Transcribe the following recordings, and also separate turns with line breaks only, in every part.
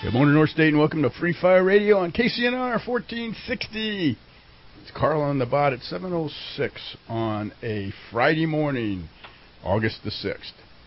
Good morning, North State, and welcome to Free Fire Radio on KCNR 1460. It's Carl on the bot at 7:06 on a Friday morning, August the 6th.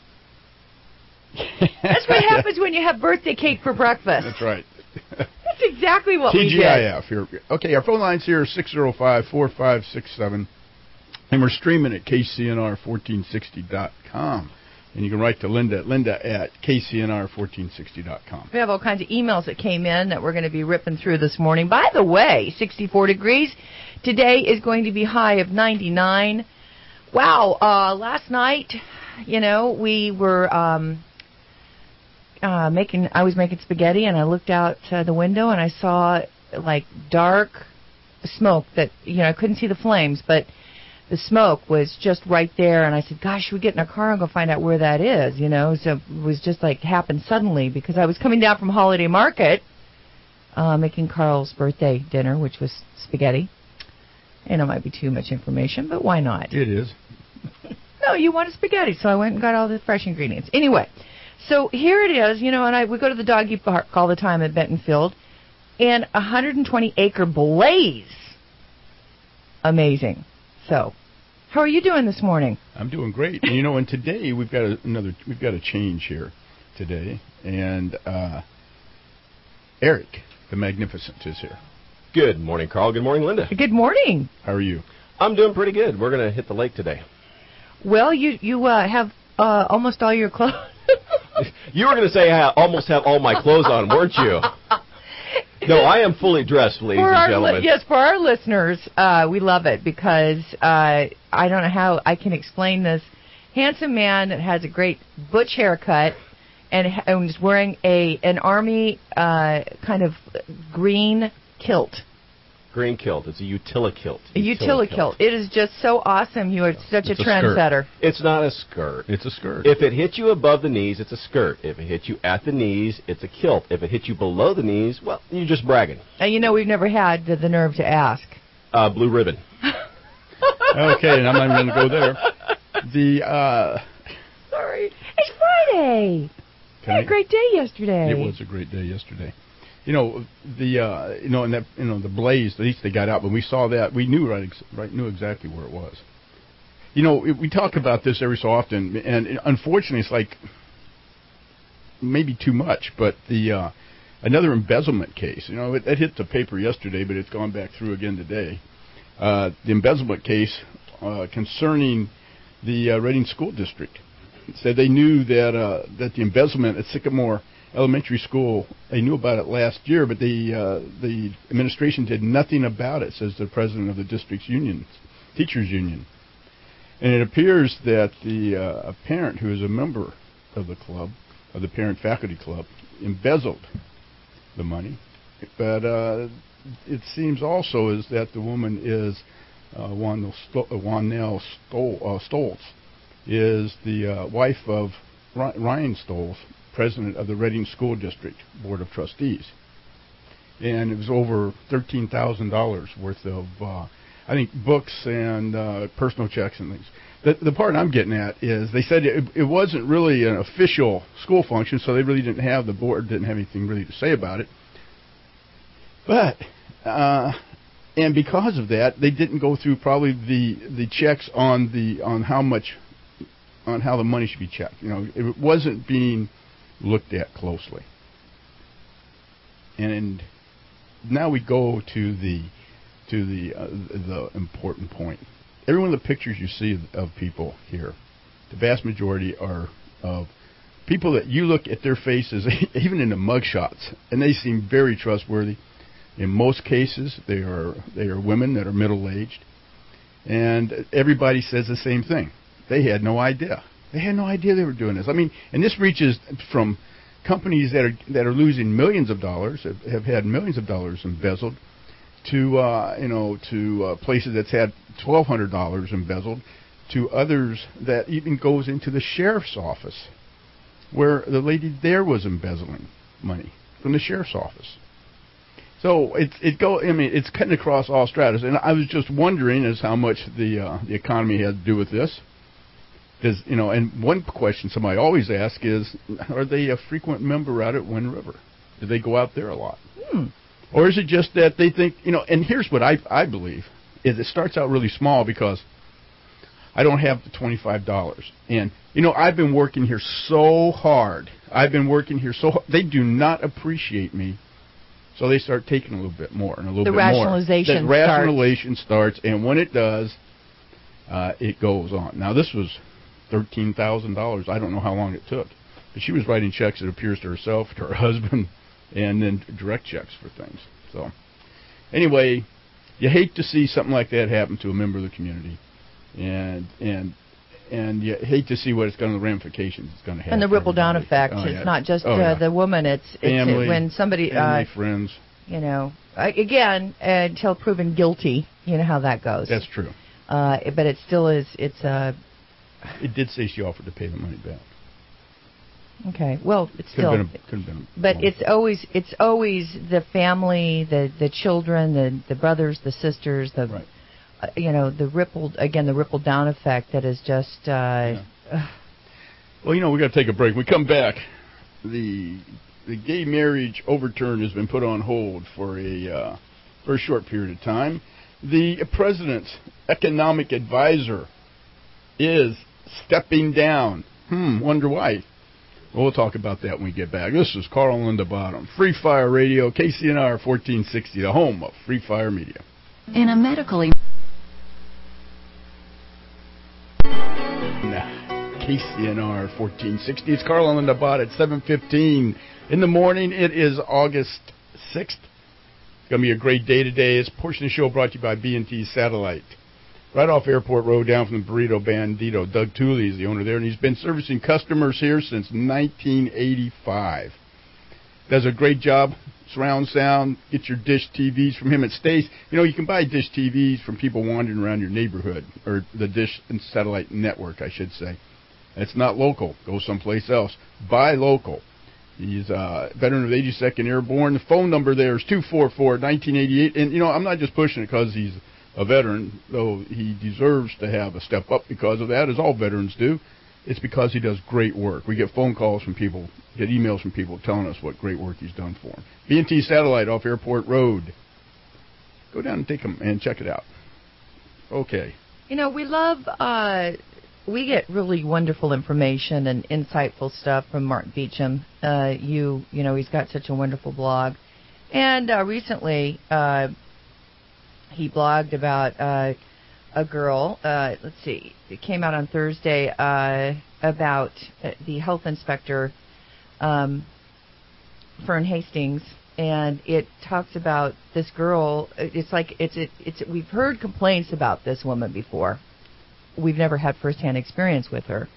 That's what happens when you have birthday cake for breakfast.
That's right.
That's exactly what we did.
TGIF here. Okay, our phone lines here are 605-4567, and we're streaming at KCNR1460.com. And you can write to Linda at KCNR1460.com.
We have all kinds of emails that came in that we're going to be ripping through this morning. By the way, 64 degrees. Today is going to be high of 99. Wow, last night, we were I was making spaghetti, and I looked out the window, and I saw, dark smoke that, I couldn't see the flames, but the smoke was just right there, and I said, gosh, should we get in our car and go find out where that is, So it was just happened suddenly because I was coming down from Holiday Market, making Carl's birthday dinner, which was spaghetti. And it might be too much information, but why not?
It is.
No, you wanted spaghetti, so I went and got all the fresh ingredients. Anyway, so here it is, and we go to the doggy park all the time at Bentonfield, and 120-acre blaze. Amazing. So, how are you doing this morning?
I'm doing great. And, and today we've got a change here today, and Eric the Magnificent is here.
Good morning, Carl. Good morning, Linda.
Good morning.
How are you?
I'm doing pretty good. We're going to hit the lake today.
Well, you have almost all your clothes.
You were going to say I almost have all my clothes on, weren't you? No, I am fully dressed, ladies and gentlemen.
Yes, for our listeners, we love it because I don't know how I can explain this. Handsome man that has a great butch haircut and is wearing an army kind of green kilt.
Green kilt. It's a utilikilt.
A utilikilt. It is just so awesome. You are such a trendsetter.
It's not a skirt.
It's a skirt.
If it hits you above the knees, it's a skirt. If it hits you at the knees, it's a kilt. If it hits you below the knees, well, you're just bragging.
And we've never had the nerve to ask.
Blue ribbon.
Okay, and I'm not even going to go there.
Sorry. It's Friday. You had a great day yesterday.
It was a great day yesterday. The blaze, at least they got out, when we saw that, we knew knew exactly where it was. We talk about this every so often, and unfortunately it's maybe too much, but another embezzlement case, it hit the paper yesterday, but it's gone back through again today. The embezzlement case concerning the Reading School District. It said they knew that the embezzlement at Sycamore Elementary School, they knew about it last year, but the administration did nothing about it, says the president of the district's union, teachers union. And it appears that a parent who is a member of the club, of the parent faculty club, embezzled the money. But it seems also is that the woman is Wanell Stoltz, is the wife of Ryan Stoltz, president of the Reading School District Board of Trustees. And it was over $13,000 worth of, I think, books and personal checks and things. The part I'm getting at is they said it wasn't really an official school function, so they really the board didn't have anything really to say about it. But, and because of that, they didn't go through probably the checks on how the money should be checked. It wasn't being looked at closely. And now we go to the important point. Every one of the pictures you see of people here, the vast majority are of people that you look at their faces, even in the mugshots, and they seem very trustworthy. In most cases, they are women that are middle-aged, and everybody says the same thing. They had no idea. They had no idea they were doing this. I mean, and this reaches from companies that are losing millions of dollars, have had millions of dollars embezzled, to places that's had $1,200 embezzled, to others that even goes into the sheriff's office, where the lady there was embezzling money from the sheriff's office. So it's cutting across all stratas, and I was just wondering as how much the economy had to do with this. And one question somebody always asks is, are they a frequent member out at Wind River? Do they go out there a lot? Or is it just that they think, and here's what I believe, is it starts out really small because I don't have the $25. And, I've been working here so hard. They do not appreciate me. So they start taking a little bit more and a little bit more.
The
rationalization starts, and when it does, it goes on. Now, this was $13,000. I don't know how long it took. But she was writing checks, it appears, to herself, to her husband, and then direct checks for things. So, anyway, you hate to see something like that happen to a member of the community. And you hate to see what it's going to, the ramifications it's going to have.
And the ripple down effect. It's not just the woman. It's
family,
when somebody,
family, friends.
Again, until proven guilty. You know how that goes.
That's true.
But it still is.
It did say she offered to pay the money back.
Okay. Well, it's still.
Could have been.
But it's always the family, the children, the brothers, the sisters,
right.
The ripple down effect that is just.
Well, we got to take a break. When we come back, the gay marriage overturn has been put on hold for a short period of time. The president's economic advisor is stepping down. Wonder why. Well, we'll talk about that when we get back. This is Carl and Linda Bottom, Free Fire Radio, KCNR 1460, the home of Free Fire Media.
In a medically...
KCNR 1460. It's Carl and Linda Bott at 7:15 in the morning. It is August 6th. It's going to be a great day today. This portion of the show brought to you by B&T Satellite. Right off Airport Road, down from the Burrito Bandito. Doug Tooley is the owner there, and he's been servicing customers here since 1985. Does a great job. Surround sound. Get your dish TVs from him. It stays. You can buy dish TVs from people wandering around your neighborhood, or the Dish and Satellite Network, I should say. It's not local. Go someplace else. Buy local. He's a veteran of the 82nd Airborne. The phone number there is 244-1988. And, I'm not just pushing it because he's a veteran, though he deserves to have a step up because of that, as all veterans do. It's because he does great work. We get phone calls from people, get emails from people telling us what great work he's done for them. B&T Satellite off Airport Road. Go down and take them and check it out. Okay.
We love... we get really wonderful information and insightful stuff from Mark Beecham. He's got such a wonderful blog. And recently, he blogged about a girl. Let's see. It came out on Thursday about the health inspector, Fern Hastings. And it talks about this girl. We've heard complaints about this woman before. We've never had firsthand experience with her.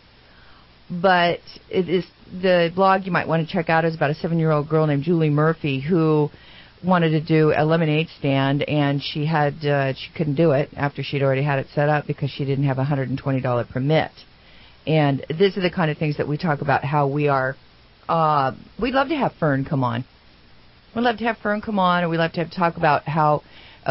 But it is the blog you might want to check out is about a 7-year-old girl named Julie Murphy who wanted to do a lemonade stand, and she couldn't do it after she'd already had it set up because she didn't have a $120 permit. And these are the kind of things that we talk about, how we are. We'd love to have Fern come on. We'd love to have Fern come on, and we'd love to talk about how.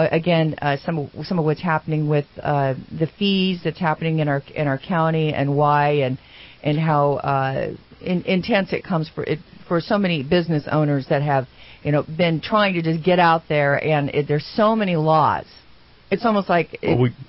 Some of what's happening with the fees that's happening in our county and why and how intense it comes for so many business owners that have been trying to just get out there, and there's so many laws. It's almost like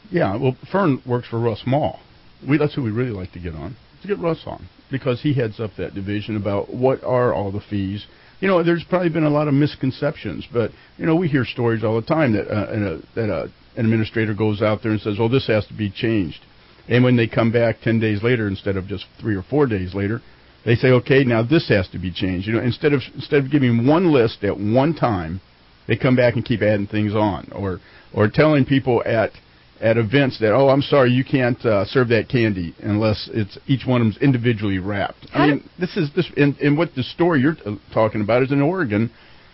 Fern works for Russ Mall. That's who we really like to get on. To get Russ on because he heads up that division about what are all the fees. There's probably been a lot of misconceptions, but, we hear stories all the time that an administrator goes out there and says, oh, this has to be changed. And when they come back 10 days later instead of just 3 or 4 days later, they say, okay, now this has to be changed. Instead of giving one list at one time, they come back and keep adding things on or telling people at events that, oh, I'm sorry, you can't serve that candy unless it's each one of them's individually wrapped. This and what the story you're talking about is in Oregon.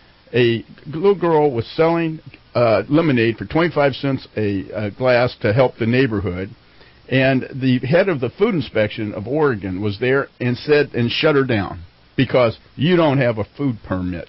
A little girl was selling lemonade for 25 cents a glass to help the neighborhood, and the head of the food inspection of Oregon was there and shut her down because you don't have a food permit.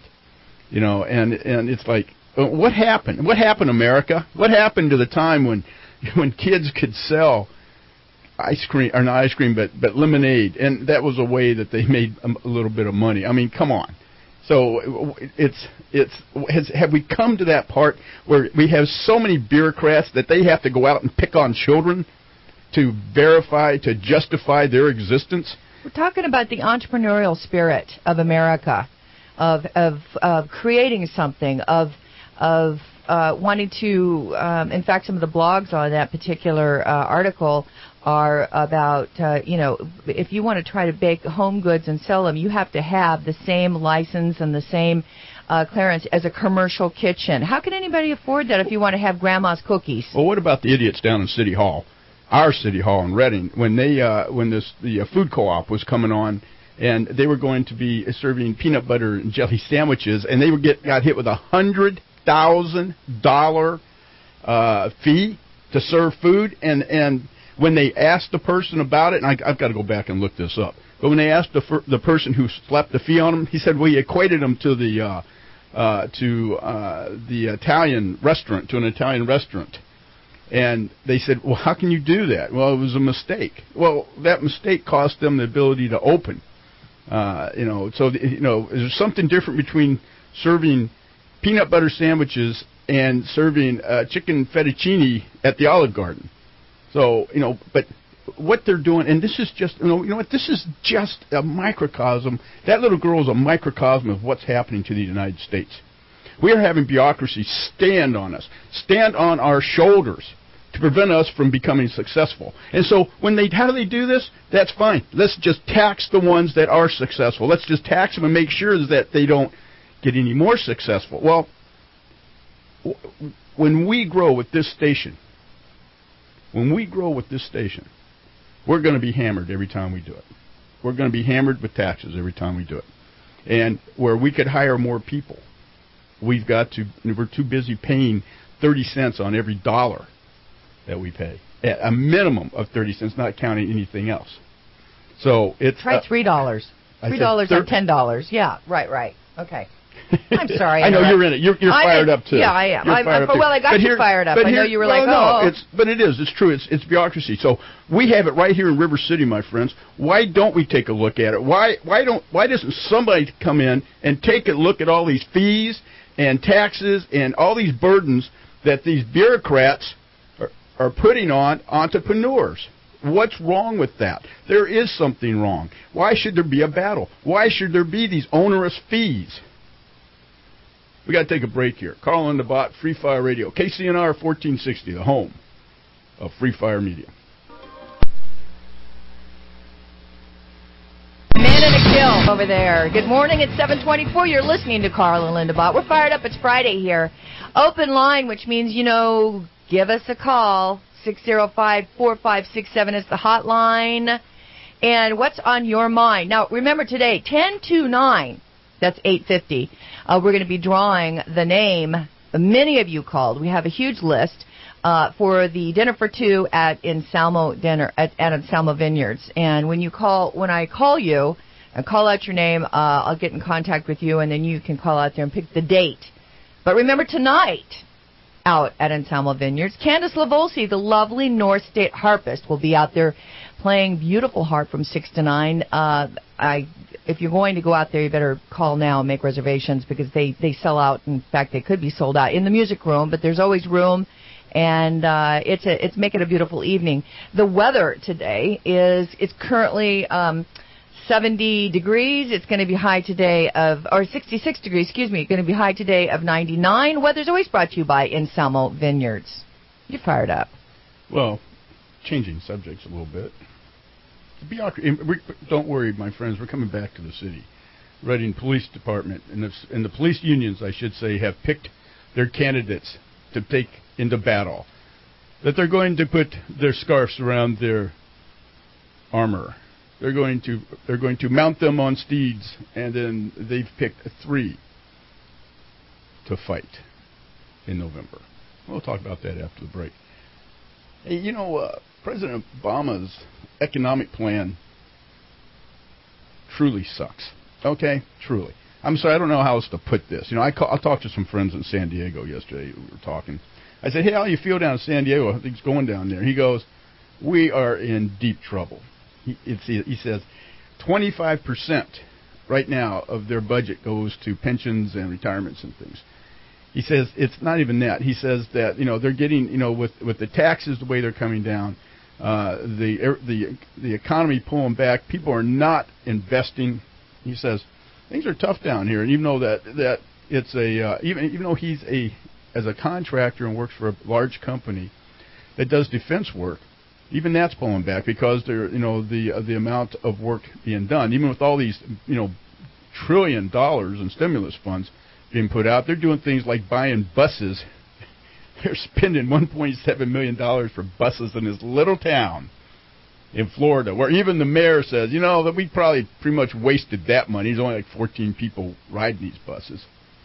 And it's like, what happened? What happened, America? What happened to the time when kids could sell ice cream, or not ice cream, but lemonade, and that was a way that they made a little bit of money. I mean, come on. So have we come to that part where we have so many bureaucrats that they have to go out and pick on children to verify, to justify their existence?
We're talking about the entrepreneurial spirit of America, of creating something, of wanting to. In fact, some of the blogs on that particular article are about, if you want to try to bake home goods and sell them, you have to have the same license and the same clearance as a commercial kitchen. How can anybody afford that if you want to have grandma's cookies?
Well, what about the idiots down in City Hall, our City Hall in Reading, when the food co-op was coming on, and they were going to be serving peanut butter and jelly sandwiches, and they got hit with $100,000 fee to serve food, and when they asked the person about it, and I've got to go back and look this up, but when they asked the person who slapped the fee on him, he said, well, he equated them to the Italian restaurant, to an Italian restaurant. And they said, well, how can you do that? Well, it was a mistake. Well, that mistake cost them the ability to open. So there's something different between serving peanut butter sandwiches and serving chicken fettuccine at the Olive Garden. So, but what they're doing, and this is just, this is just a microcosm. That little girl is a microcosm of what's happening to the United States. We are having bureaucracy stand on us, stand on our shoulders to prevent us from becoming successful. And so how do they do this? That's fine. Let's just tax the ones that are successful. Let's just tax them and make sure that they don't get any more successful. Well, when we grow with this station, we're going to be hammered every time we do it. We're going to be hammered with taxes every time we do it. And where we could hire more people, we're too busy paying 30 cents on every dollar that we pay. At a minimum of 30 cents, not counting anything else. So it's...
Try $3. $3 on $10. Yeah, right. Okay. I'm sorry.
I know you're in it. You're fired up too.
Yeah, I am.
I
got you fired up. I know you were like, oh.
But it is. It's true. It's bureaucracy. So we have it right here in River City, my friends. Why don't we take a look at it? Why doesn't somebody come in and take a look at all these fees and taxes and all these burdens that these bureaucrats are putting on entrepreneurs? What's wrong with that? There is something wrong. Why should there be a battle? Why should there be these onerous fees? We got to take a break here. Carl and the Bot, Free Fire Radio, KCNR 1460, the home of Free Fire Media.
Man in a kill over there. Good morning. It's 7:24. You're listening to Carl and Linda Bot. We're fired up. It's Friday here. Open line, which means give us a call. 605-4567 is the hotline. And what's on your mind? Now, remember today, 10-9. That's 8:50. We're going to be drawing the name. Many of you called. We have a huge list for the dinner for two at Anselmo Vineyards. And when I call you and call out your name, I'll get in contact with you, and then you can call out there and pick the date. But remember tonight, out at Anselmo Vineyards, Candace Lavolsi, the lovely North State harpist, will be out there playing beautiful harp from 6 to 9. If you're going to go out there, you better call now and make reservations because they sell out. In fact, they could be sold out in the music room, but there's always room, and it's making a beautiful evening. The weather today it's currently 70 degrees. It's going to be high today or 66 degrees, going to be high today of 99. Weather's always brought to you by Anselmo Vineyards. You fired up.
Well, changing subjects a little bit. Don't worry, my friends. We're coming back to the city. Reading Police Department and the police unions, I should say, have picked their candidates to take into battle. That they're going to put their scarves around their armor. They're going to mount them on steeds, and then they've picked 3 to fight in November. We'll talk about that after the break. Hey, President Obama's economic plan truly sucks. Okay? Truly. I'm sorry, I don't know how else to put this. I talked to some friends in San Diego yesterday. We were talking. I said, hey, how do you feel down in San Diego? I think it's going down there. He goes, we are in deep trouble. He says 25% right now of their budget goes to pensions and retirements and things. He says it's not even that. He says that they're getting with the taxes the way they're coming down, the economy pulling back. People are not investing. He says things are tough down here, and even though that it's even though he's as a contractor and works for a large company that does defense work, even that's pulling back because the amount of work being done, even with all these $1 trillion in stimulus funds being put out, they're doing things like buying buses. They're spending $1.7 million for buses in this little town in Florida, where even the mayor says, that we probably pretty much wasted that money. There's only like 14 people riding these buses.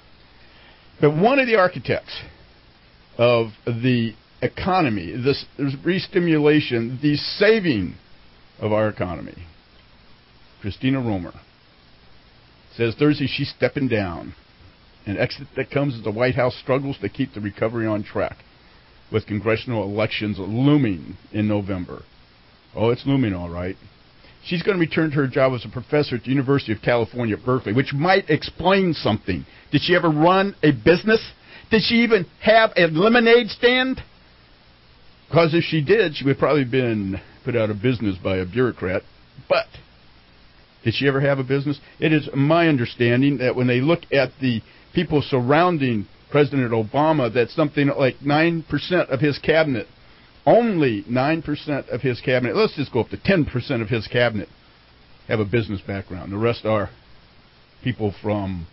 But one of the architects of the economy, this re-stimulation, the saving of our economy, Christina Romer, says Thursday she's stepping down. An exit that comes as the White House struggles to keep the recovery on track, with congressional elections looming in November. Oh, it's looming all right. She's going to return to her job as a professor at the University of California at Berkeley, which might explain something. Did she ever run a business? Did she even have a lemonade stand? Because if she did, she would probably have been put out of business by a bureaucrat. But did she ever have a business? It is my understanding that when they look at the people surrounding President Obama, that something like 9% of his cabinet, only 9% of his cabinet, let's just go up to 10% of his cabinet, have a business background. The rest are people from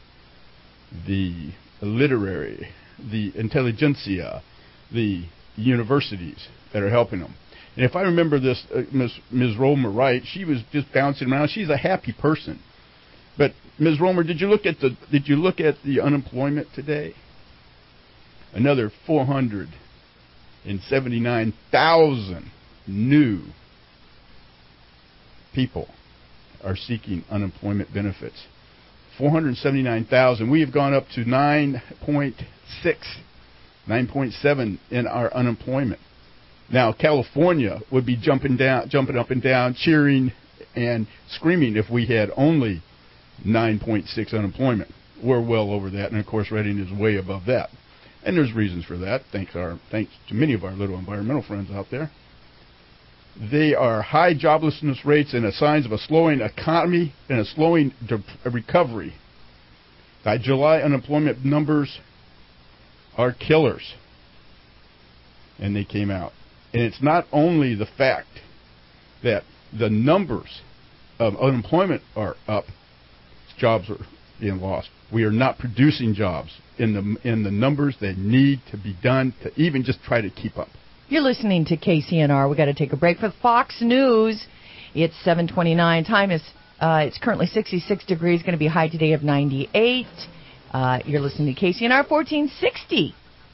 the literary, the intelligentsia, the universities that are helping them. And if I remember this, Ms. Romer right, she was just bouncing around. She's a happy person. But Ms. Romer, did you look at the unemployment today? Another 479,000 new people are seeking unemployment benefits. 479,000. We have gone up to 9.6, 9.7 in our unemployment. Now, California would be jumping up and down, cheering and screaming if we had only 9.6 unemployment. We're well over that, and of course, Redding is way above that. And there's reasons for that, thanks to many of our little environmental friends out there. They are high joblessness rates and signs of a slowing economy and a slowing recovery. The July unemployment numbers are killers, and they came out. And it's not only the fact that the numbers of unemployment are up, jobs are being lost. We are not producing jobs in the numbers that need to be done to even just try to keep up.
You're listening to KCNR. We got to take a break for Fox News. It's 7:29. Time is it's currently 66 degrees. Going to be a high today of 98. You're listening to KCNR 1460.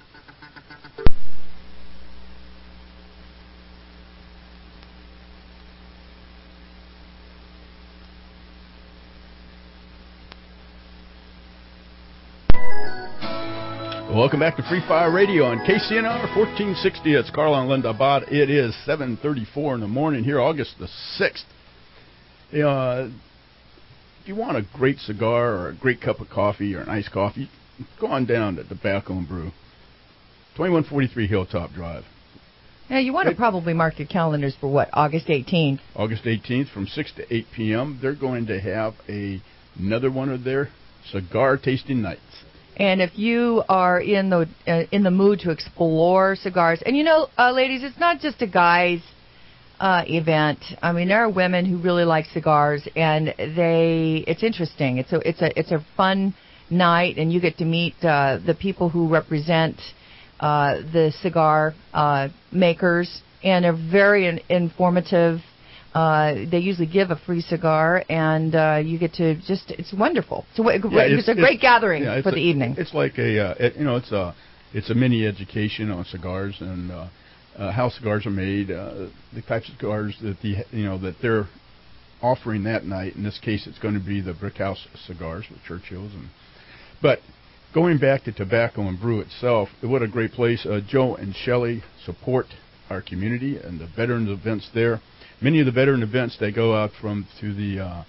Welcome back to Free Fire Radio on KCNR 1460. It's Carl and Linda Abad. It is 7:34 in the morning here, August the 6th. If you want a great cigar or a great cup of coffee or an iced coffee, go on down to Tobacco and Brew, 2143 Hilltop Drive.
Now, you want to probably mark your calendars for what, August 18th?
August 18th from 6 to 8 p.m. They're going to have another one of their cigar tasting nights.
And if you are in the mood to explore cigars, and ladies, it's not just a guys' event. I mean, there are women who really like cigars, and it's interesting. It's a fun night, and you get to meet the people who represent the cigar makers, and they're very informative. They usually give a free cigar, and you get to it's wonderful. It's a great gathering for the evening.
It's like it's a mini education on cigars and how cigars are made, the types of cigars that they're offering that night. In this case, it's going to be the Brick House cigars with Churchills. But going back to Tobacco and Brew itself, what a great place. Joe and Shelley support our community and the veterans events there. Many of the veteran events, they go out to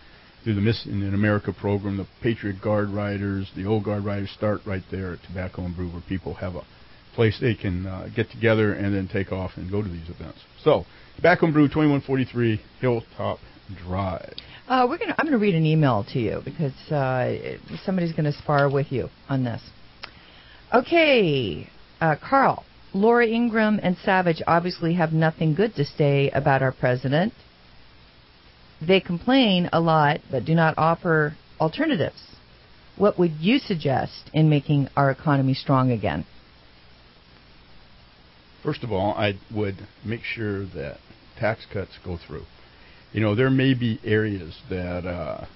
through the Missing in America program, the Patriot Guard Riders, the Old Guard Riders start right there at Tobacco and Brew, where people have a place they can get together and then take off and go to these events. So, Tobacco and Brew, 2143 Hilltop Drive.
I'm going to read an email to you because somebody's going to spar with you on this. Okay, Carl, Laura Ingraham and Savage obviously have nothing good to say about our president. They complain a lot but do not offer alternatives. What would you suggest in making our economy strong again?
First of all, I would make sure that tax cuts go through. You know, there may be areas that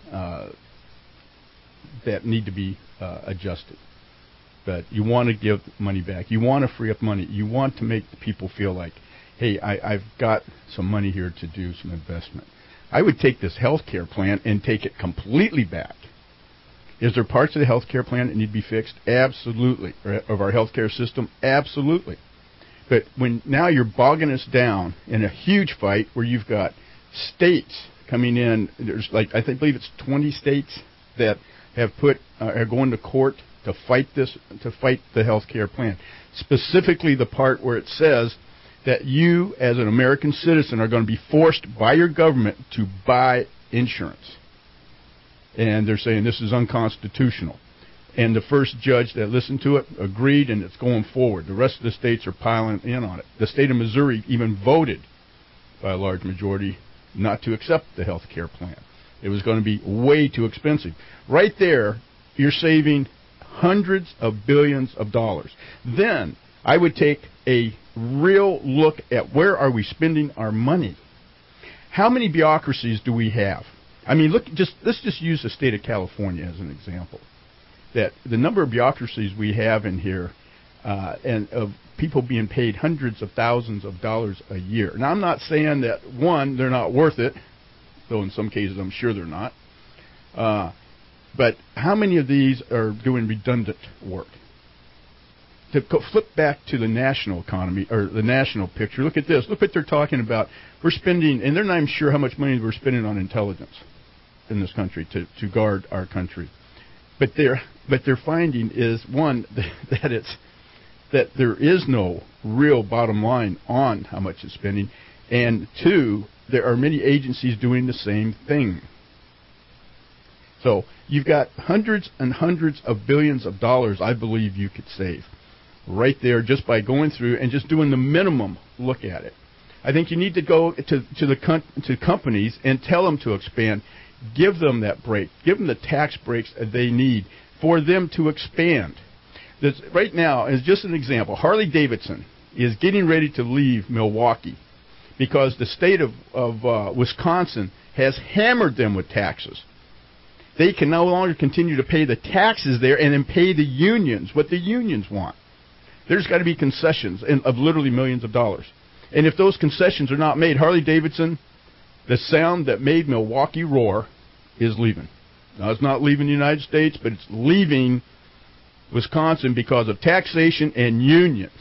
that need to be adjusted, but you want to give money back. You want to free up money. You want to make the people feel like, hey, I've got some money here to do some investment. I would take this health care plan and take it completely back. Is there parts of the health care plan that need to be fixed? Absolutely. Of our health care system? Absolutely. But when now you're bogging us down in a huge fight where you've got states coming in, there's I believe it's 20 states that have are going to court to fight the health care plan. Specifically the part where it says that you as an American citizen are going to be forced by your government to buy insurance. And they're saying this is unconstitutional. And the first judge that listened to it agreed, and it's going forward. The rest of the states are piling in on it. The state of Missouri even voted by a large majority not to accept the health care plan. It was going to be way too expensive. Right there, you're saving hundreds of billions of dollars. Then I would take a real look at where are we spending our money. How many bureaucracies do we have? I mean, let's just use the state of California as an example. That the number of bureaucracies we have in here, and of people being paid hundreds of thousands of dollars a year. Now, I'm not saying that, one, they're not worth it, though in some cases I'm sure they're not. But how many of these are doing redundant work? To flip back to the national economy, or the national picture, look at this. Look what they're talking about. We're spending, and they're not even sure how much money we're spending on intelligence in this country to guard our country. But they're finding is, one, that there is no real bottom line on how much it's spending, and two, there are many agencies doing the same thing. So you've got hundreds and hundreds of billions of dollars I believe you could save right there just by going through and just doing the minimum look at it. I think you need to go to companies and tell them to expand. Give them that break. Give them the tax breaks that they need for them to expand. Right now, as just an example, Harley-Davidson is getting ready to leave Milwaukee because the state of Wisconsin has hammered them with taxes. They can no longer continue to pay the taxes there and then pay the unions what the unions want. There's got to be concessions of literally millions of dollars. And if those concessions are not made, Harley-Davidson, the sound that made Milwaukee roar, is leaving. Now, it's not leaving the United States, but it's leaving Wisconsin because of taxation and unions.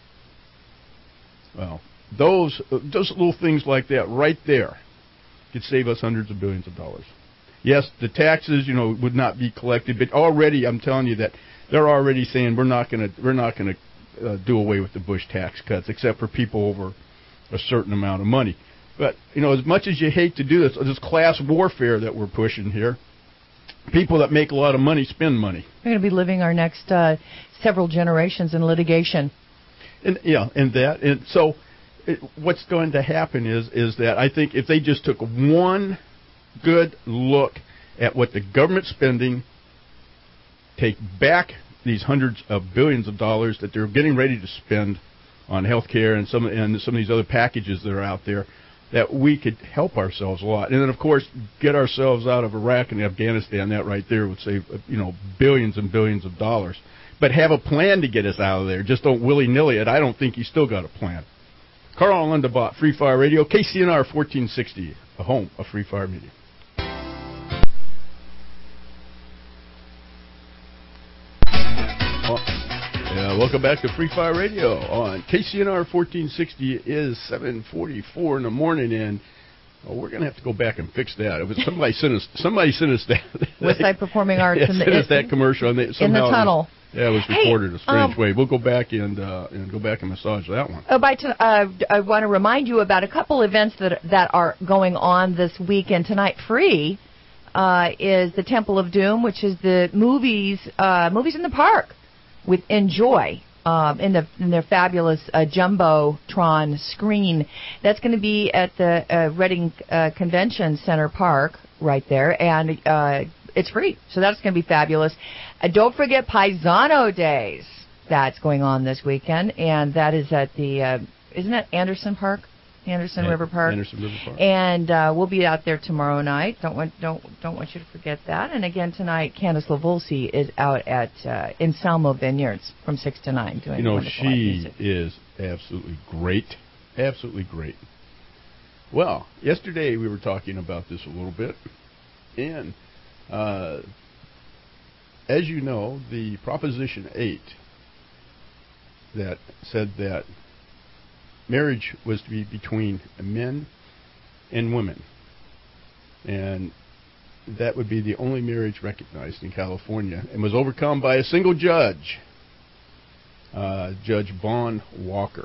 Well, those little things like that right there could save us hundreds of billions of dollars. Yes, the taxes, would not be collected, but already I'm telling you that they're already saying we're not going to do away with the Bush tax cuts, except for people over a certain amount of money. But, as much as you hate to do this class warfare that we're pushing here, people that make a lot of money spend money.
We're going to be living our next several generations in litigation.
And so what's going to happen is that I think if they just took one good look at what the government's spending, take back these hundreds of billions of dollars that they're getting ready to spend on health care and some of these other packages that are out there, that we could help ourselves a lot. And then, of course, get ourselves out of Iraq and Afghanistan. That right there would save, billions and billions of dollars. But have a plan to get us out of there. Just don't willy-nilly it. I don't think you still got a plan. Carl Lundebott, Free Fire Radio, KCNR 1460, a home of Free Fire Media. Welcome back to Free Fire Radio on KCNR 1460. It is 7:44 in the morning, and Oh, we're going to have to go back and fix that. It was somebody sent us that.
Westside Performing Arts
sent us that commercial. And they,
in the tunnel.
It was recorded a strange way. We'll go back and go back and massage that one.
I want to remind you about a couple events that are going on this weekend. Tonight, free is the Temple of Doom, which is the movies in the park with Enjoy. In their fabulous Jumbotron screen. That's going to be at the Reading Convention Center Park right there, and it's free, so that's going to be fabulous. Don't forget Paisano Days. That's going on this weekend, and that is at the, isn't it Anderson Park? Anderson River Park. And we'll be out there tomorrow night. Don't want you to forget that. And again tonight, Candice LaVolsi is out at Anselmo Vineyards from 6 to 9 doing wonderful live music.
She is absolutely great. Absolutely great. Well, yesterday we were talking about this a little bit, and as you know, the Proposition 8 that said that marriage was to be between men and women, and that would be the only marriage recognized in California, and was overcome by a single judge, Judge Vaughn Walker.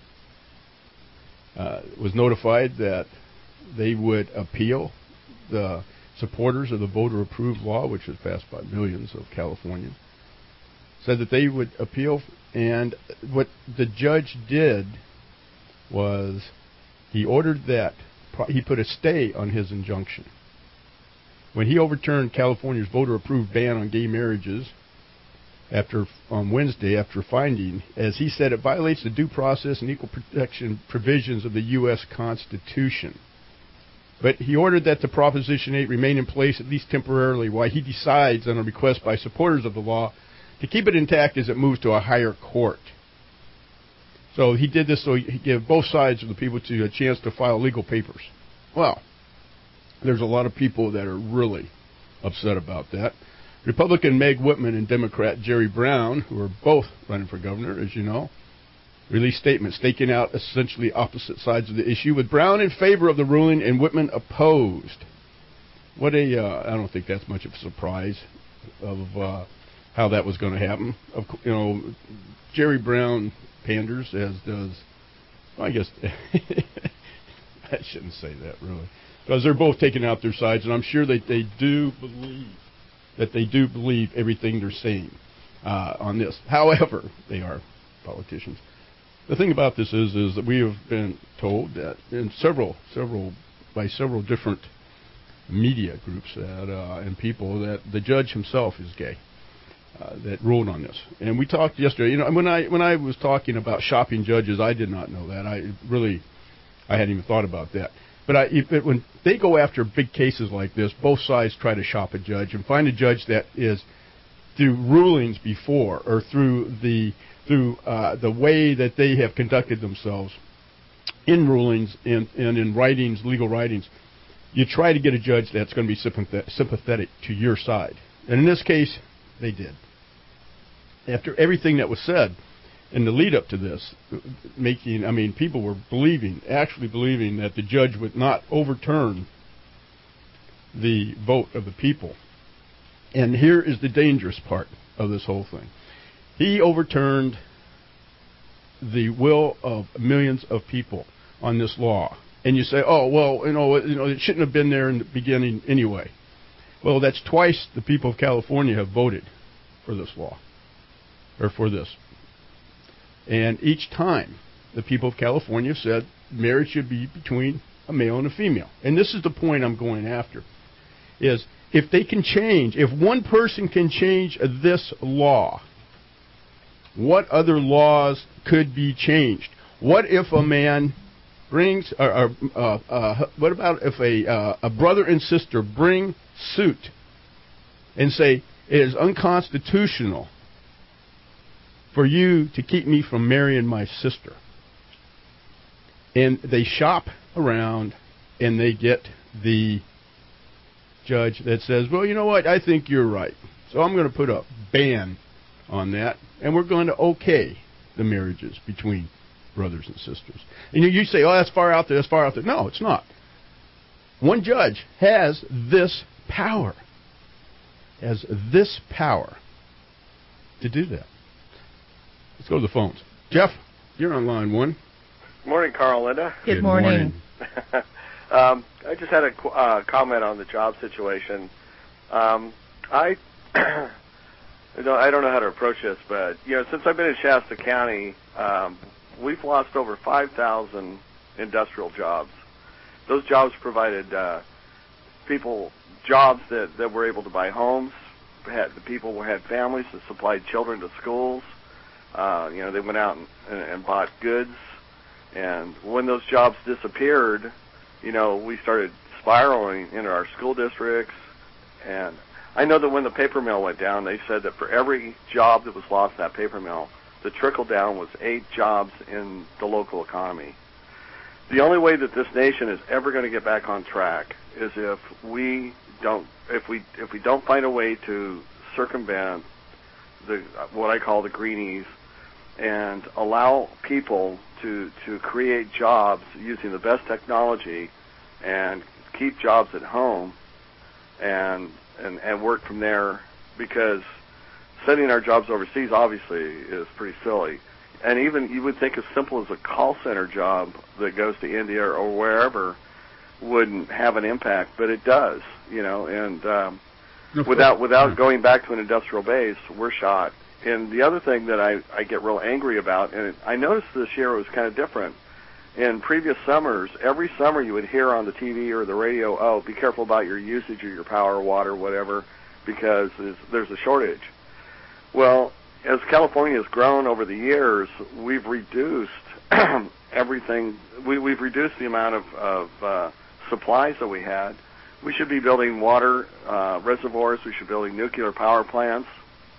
Was notified that they would appeal. The supporters of the voter-approved law, which was passed by millions of Californians, said that they would appeal, and what the judge did was he ordered that he put a stay on his injunction. When he overturned California's voter-approved ban on gay marriages on Wednesday, after finding, as he said, it violates the due process and equal protection provisions of the U.S. Constitution. But he ordered that the Proposition 8 remain in place at least temporarily while he decides on a request by supporters of the law to keep it intact as it moves to a higher court. So he did this so he gave both sides of the people a chance to file legal papers. Well, there's a lot of people that are really upset about that. Republican Meg Whitman and Democrat Jerry Brown, who are both running for governor, as you know, released statements staking out essentially opposite sides of the issue, with Brown in favor of the ruling and Whitman opposed. I don't think that's much of a surprise of how that was going to happen. Jerry Brown panders, as does, I guess, I shouldn't say that really, because they're both taking out their sides, and I'm sure that they do believe everything they're saying on this. However, they are politicians. The thing about this is that we have been told that in several different media groups and people that the judge himself is gay. That ruled on this, and we talked yesterday. When I was talking about shopping judges, I did not know that. I hadn't even thought about that. But when they go after big cases like this, both sides try to shop a judge and find a judge that is through rulings before or through the way that they have conducted themselves in rulings and in writings, legal writings. You try to get a judge that's going to be sympathetic to your side, and in this case, they did. After everything that was said in the lead up to this, people were actually believing that the judge would not overturn the vote of the people. And here is the dangerous part of this whole thing. He overturned the will of millions of people on this law. And you say, oh, well, it shouldn't have been there in the beginning anyway. Well, that's twice the people of California have voted for this law, or for this. And each time, the people of California said marriage should be between a male and a female. And this is the point I'm going after, is if they can change, if one person can change this law, what other laws could be changed? What if a man brings, what about if a brother and sister bring suit and say, it is unconstitutional for you to keep me from marrying my sister. And they shop around and they get the judge that says, well, you know what, I think you're right. So I'm going to put a ban on that, and we're going to okay the marriages between brothers and sisters. And you say, oh, that's far out there, that's far out there. No, it's not. One judge has this power. Has this power to do that. Let's go to the phones. Jeff, you're on line one.
Good morning, Carl and Linda.
Good morning.
I just had a comment on the job situation. I don't know how to approach this, but since I've been in Shasta County, we've lost over 5,000 industrial jobs. Those jobs provided people jobs that were able to buy homes. The people had families that supplied children to schools. They went out and bought goods. And when those jobs disappeared, we started spiraling into our school districts. And I know that when the paper mill went down, they said that for every job that was lost in that paper mill, the trickle down was 8 jobs in the local economy. The only way that this nation is ever going to get back on track is if we don't find a way to circumvent what I call the greenies and allow people to create jobs using the best technology and keep jobs at home and work from there, because sending our jobs overseas obviously is pretty silly. And even you would think as simple as a call center job that goes to India or wherever wouldn't have an impact, but it does, and without going back to an industrial base, we're shot. And the other thing that I get real angry about, and I noticed this year it was kind of different. In previous summers, every summer you would hear on the TV or the radio, oh, be careful about your usage of your power, water, whatever, because there's a shortage. Well, as California has grown over the years, we've reduced everything. We've reduced the amount of supplies that we had. We should be building water reservoirs. We should be building nuclear power plants,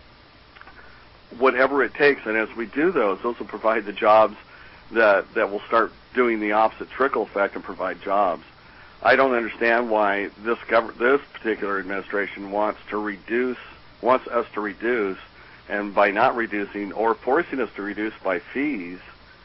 whatever it takes. And as we do those will provide the jobs that will start doing the opposite trickle effect and provide jobs. I don't understand why this particular administration wants us to reduce, and by not reducing or forcing us to reduce by fees,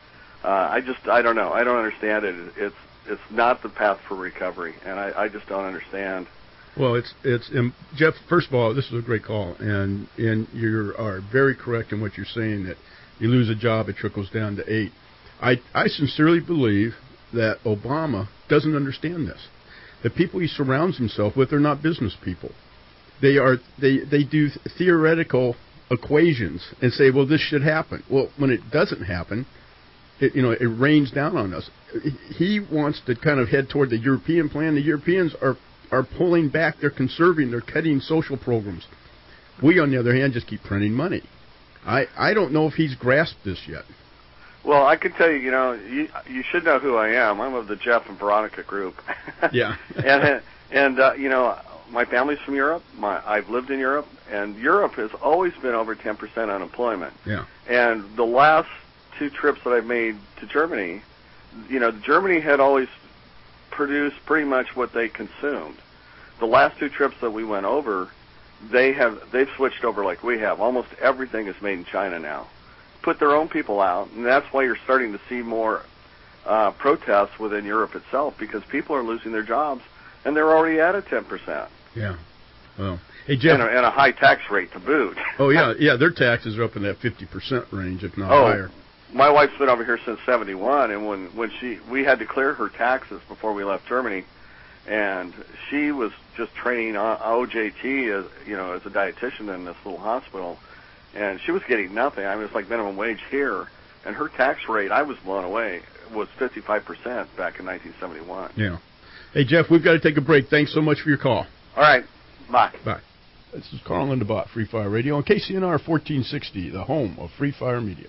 I don't know. I don't understand it. It's not the path for recovery, and I just don't understand.
Well, it's Jeff. First of all, this is a great call, and you are very correct in what you're saying, that you lose a job, it trickles down to 8. I sincerely believe that Obama doesn't understand this. The people he surrounds himself with are not business people. They do theoretical equations and say, well, this should happen. Well, when it doesn't happen, it rains down on us. He wants to kind of head toward the European plan. The Europeans are pulling back. They're conserving. They're cutting social programs. We, on the other hand, just keep printing money. I don't know if he's grasped this yet.
Well, I can tell you, you should know who I am. I'm of the Jeff and Veronica group.
Yeah.
and my family's from Europe. I've lived in Europe, and Europe has always been over 10% unemployment.
Yeah.
And the last 2 trips that I've made to Germany, Germany had always produced pretty much what they consumed. The last 2 trips that we went over, they've switched over like we have. Almost everything is made in China now. Put their own people out, and that's why you're starting to see more protests within Europe itself, because people are losing their jobs, and they're already at a 10%.
Yeah. Well, hey, Jeff.
And a high tax rate to boot.
Oh, yeah. Their taxes are up in that 50% range, if not higher.
My wife's been over here since 71, and when we had to clear her taxes before we left Germany, and she was just training OJT as a dietitian in this little hospital, and she was getting nothing. I mean, it's like minimum wage here, and her tax rate, I was blown away, was 55% back in 1971.
Yeah. Hey, Jeff, we've got to take a break. Thanks so much for your call.
All right. Bye.
Bye. This is Carl Lindenbach, Free Fire Radio, on KCNR 1460, the home of Free Fire Media.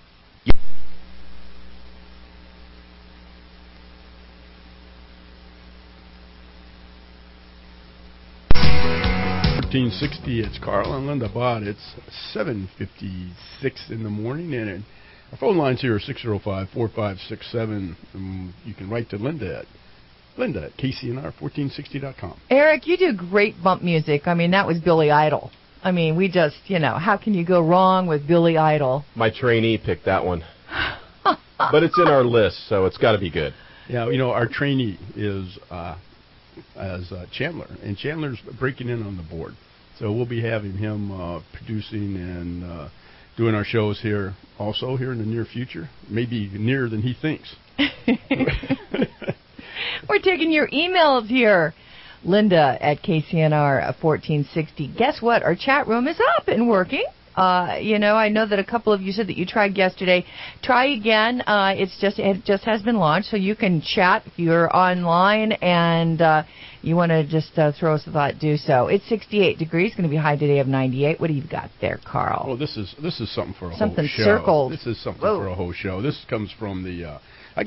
1460, it's Carl and Linda Bott. It's 7:56 in the morning, and our phone lines here are 605-4567. You can write to Linda at KCNR1460.com.
Eric, you do great bump music. I mean, that was Billy Idol. I mean, we just, how can you go wrong with Billy Idol?
My trainee picked that one. But it's in our list, so it's got to be good.
Yeah, our trainee is as Chandler, and Chandler's breaking in on the board. So we'll be having him producing and doing our shows here, also here in the near future, maybe nearer than he thinks.
We're taking your emails here. Linda at KCNR 1460. Guess what? Our chat room is up and working. I know that a couple of you said that you tried yesterday. Try again. It just has been launched, so you can chat if you're online and you want to just throw us a thought. Do so. It's 68 degrees. Going to be high today of 98. What do you got there, Carl?
Well, this is something for a
something
whole show.
Circled.
This is something for a whole show. This comes from the.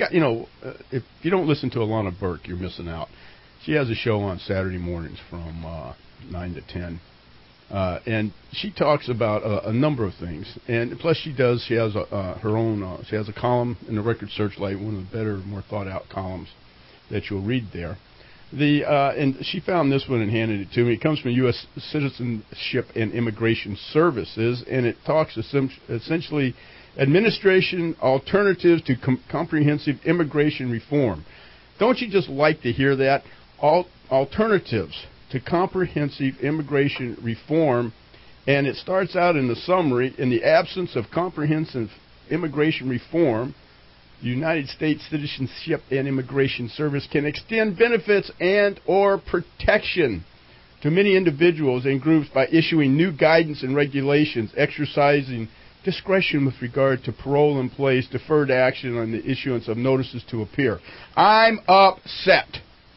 If you don't listen to Alana Burke, you're missing out. She has a show on Saturday mornings from 9 to 10. And she talks about a number of things, and plus she has her own. She has a column in the Record Searchlight, one of the better, more thought out columns that you'll read there. And she found this one and handed it to me. It comes from U.S. Citizenship and Immigration Services, and it talks essentially administration alternatives to comprehensive immigration reform. Don't you just like to hear that? Alternatives to comprehensive immigration reform, and it starts out in the summary, in the absence of comprehensive immigration reform, the United States Citizenship and Immigration Service can extend benefits and or protection to many individuals and groups by issuing new guidance and regulations, exercising discretion with regard to parole in place, deferred action on the issuance of notices to appear. I'm upset.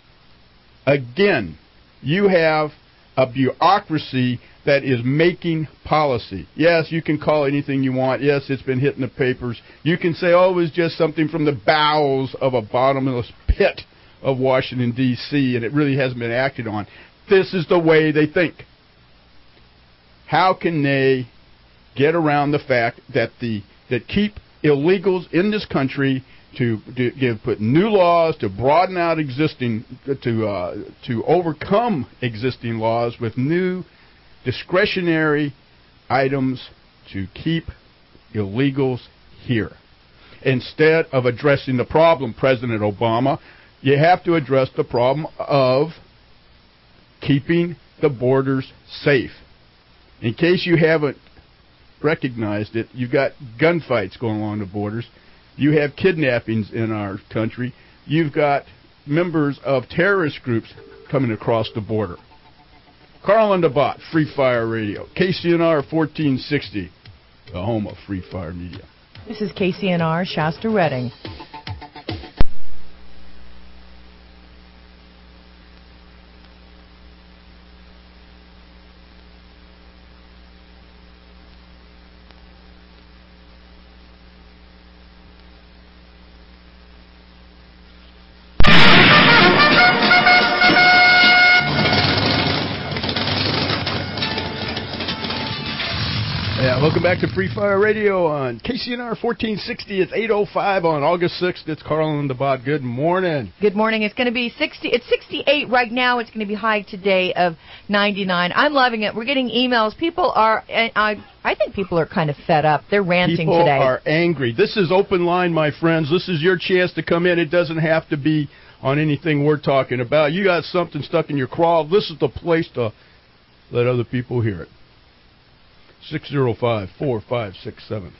Again, you have a bureaucracy that is making policy. Yes, you can call it anything you want. Yes, it's been hit in the papers. You can say, oh, it was just something from the bowels of a bottomless pit of Washington, D.C., and it really hasn't been acted on. This is the way they think. How can they get around the fact that keep illegals in this country, to put new laws, to broaden out existing, to overcome existing laws with new discretionary items to keep illegals here? Instead of addressing the problem, President Obama, you have to address the problem of keeping the borders safe. In case you haven't recognized it, you've got gunfights going along the borders. You have kidnappings in our country. You've got members of terrorist groups coming across the border. Carl and the Bot, Free Fire Radio. KCNR 1460, the home of Free Fire Media.
This is KCNR, Shasta Redding.
Welcome back to Free Fire Radio on KCNR 1460. It's 8:05 on August 6th. It's Carl and the Bot. Good morning.
Good morning. It's going to be 60. It's 68 right now. It's going to be high today of 99. I'm loving it. We're getting emails. People are, I think people are kind of fed up. They're ranting
people
today.
People are angry. This is open line, my friends. This is your chance to come in. It doesn't have to be on anything we're talking about. You got something stuck in your craw. This is the place to let other people hear it. 605-4567.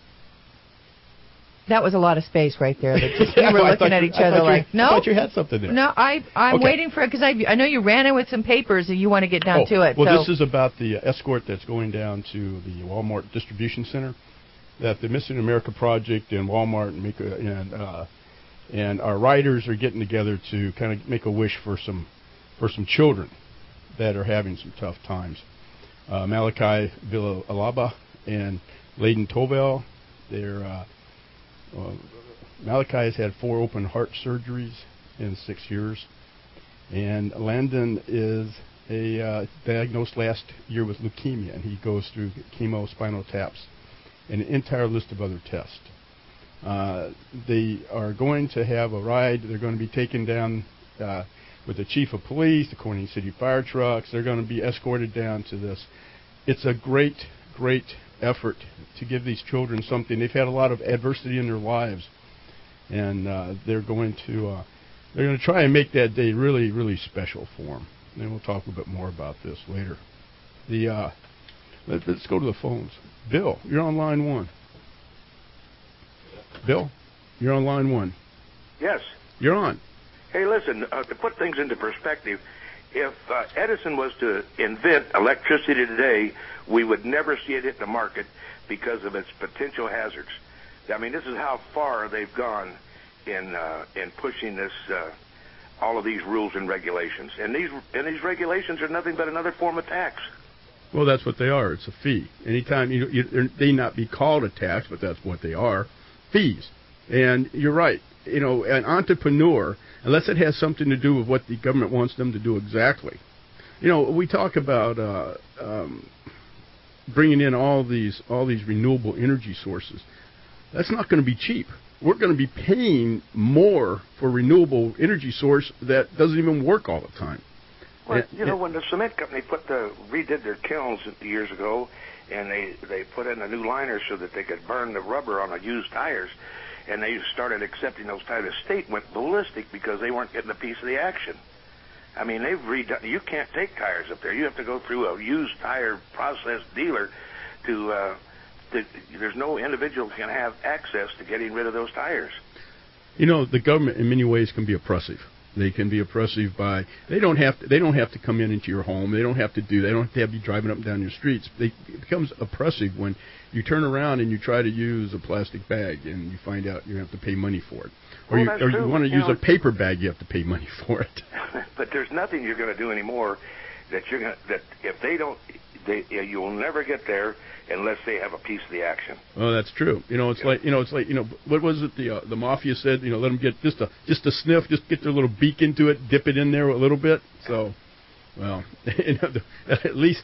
That was a lot of space right there. That just, we were looking at each other like, no.
I thought you had something there.
No, I'm okay. Waiting for it because I know you ran in with some papers and you want to get down to it.
Well, this is about the escort that's going down to the Walmart distribution center that the Missing America Project and Walmart and our writers are getting together to kind of make a wish for some children that are having some tough times. Malachi Villalaba and Layden Tovell. Malachi has had 4 open heart surgeries in 6 years, and Landon is diagnosed last year with leukemia, and he goes through chemo, spinal taps, and an entire list of other tests. They are going to have a ride. They're going to be taken down with the chief of police, the Corning City fire trucks. They're going to be escorted down to this. It's a great, great effort to give these children something. They've had a lot of adversity in their lives, and they're going to They're going to try and make that day really, really special for them. And we'll talk a bit more about this later. Let's go to the phones. Bill, you're on line 1. Bill, you're on line 1.
Yes.
You're on.
Hey, listen, to put things into perspective, if Edison was to invent electricity today, we would never see it hit the market because of its potential hazards. I mean, this is how far they've gone in pushing this, all of these rules and regulations. And these regulations are nothing but another form of tax.
Well, that's what they are. It's a fee. Anytime they may not be called a tax, but that's what they are, fees. And you're right. You know, an entrepreneur, unless it has something to do with what the government wants them to do exactly. You know, we talk about bringing in all these renewable energy sources. That's not going to be cheap. We're going to be paying more for renewable energy source that doesn't even work all the time.
Well, you know, when the cement company redid their kilns years ago, and they put in a new liner so that they could burn the rubber on the used tires, and they started accepting those tires, the state went ballistic because they weren't getting a piece of the action. I mean, they've redone. You can't take tires up there. You have to go through a used tire process dealer to there's no individual can have access to getting rid of those tires.
You know, the government in many ways can be oppressive. They can be oppressive by they don't have to come into your home. They don't have to have you driving up and down your streets. It becomes oppressive when you turn around and you try to use a plastic bag and you find out you have to pay money for it. Or you want to use a paper bag, you have to pay money for it.
But there's nothing you're going to do anymore that if they don't, you'll never get there unless they have a piece of the action.
Oh, that's true. You know, it's like what was it the mafia said? You know, let them get just a sniff, just get their little beak into it, dip it in there a little bit. So, well, at least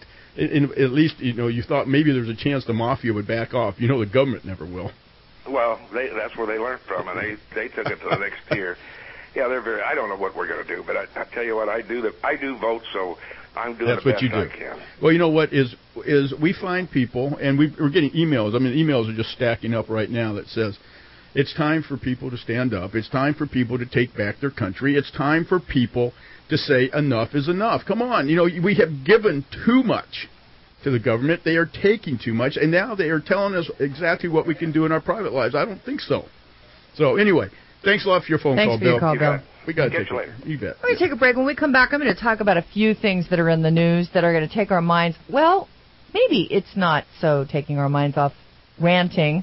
you know you thought maybe there's a chance the mafia would back off. You know, the government never will.
Well, that's where they learned from, and they took it to the next tier. Yeah, I don't know what we're going to do, but I tell you what, I do vote, so I'm doing
That's
the
what
best
you do.
I can.
Well, you know what is we find people, and we're getting emails. I mean, emails are just stacking up right now that says it's time for people to stand up. It's time for people to take back their country. It's time for people to say enough is enough. Come on, you know, we have given too much to the government. They are taking too much, and now they are telling us exactly what we can do in our private lives. I don't think so. So anyway, thanks a lot for your phone call, Bill.
Thanks for your call, Bill.
We got to
Catch
take
you
it.
later.
You bet.
We're going to take a break. When we come back, I'm going to talk about a few things that are in the news that are going to take our minds. Well, maybe it's not so taking our minds off ranting.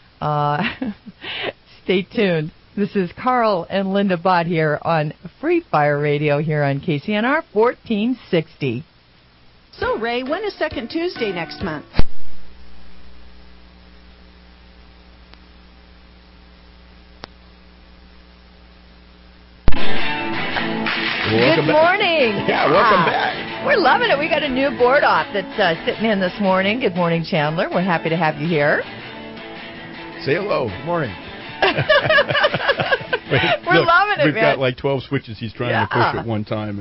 Stay tuned. This is Carl and Linda Bott here on Free Fire Radio here on KCNR 1460.
So, Ray, when is Second Tuesday next month?
Good morning.
Yeah, welcome back.
We're loving it. We got a new board op that's sitting in this morning. Good morning, Chandler. We're happy to have you here.
Say hello. Good morning.
We're loving it,
We've
man.
got like 12 switches he's trying to push at one time,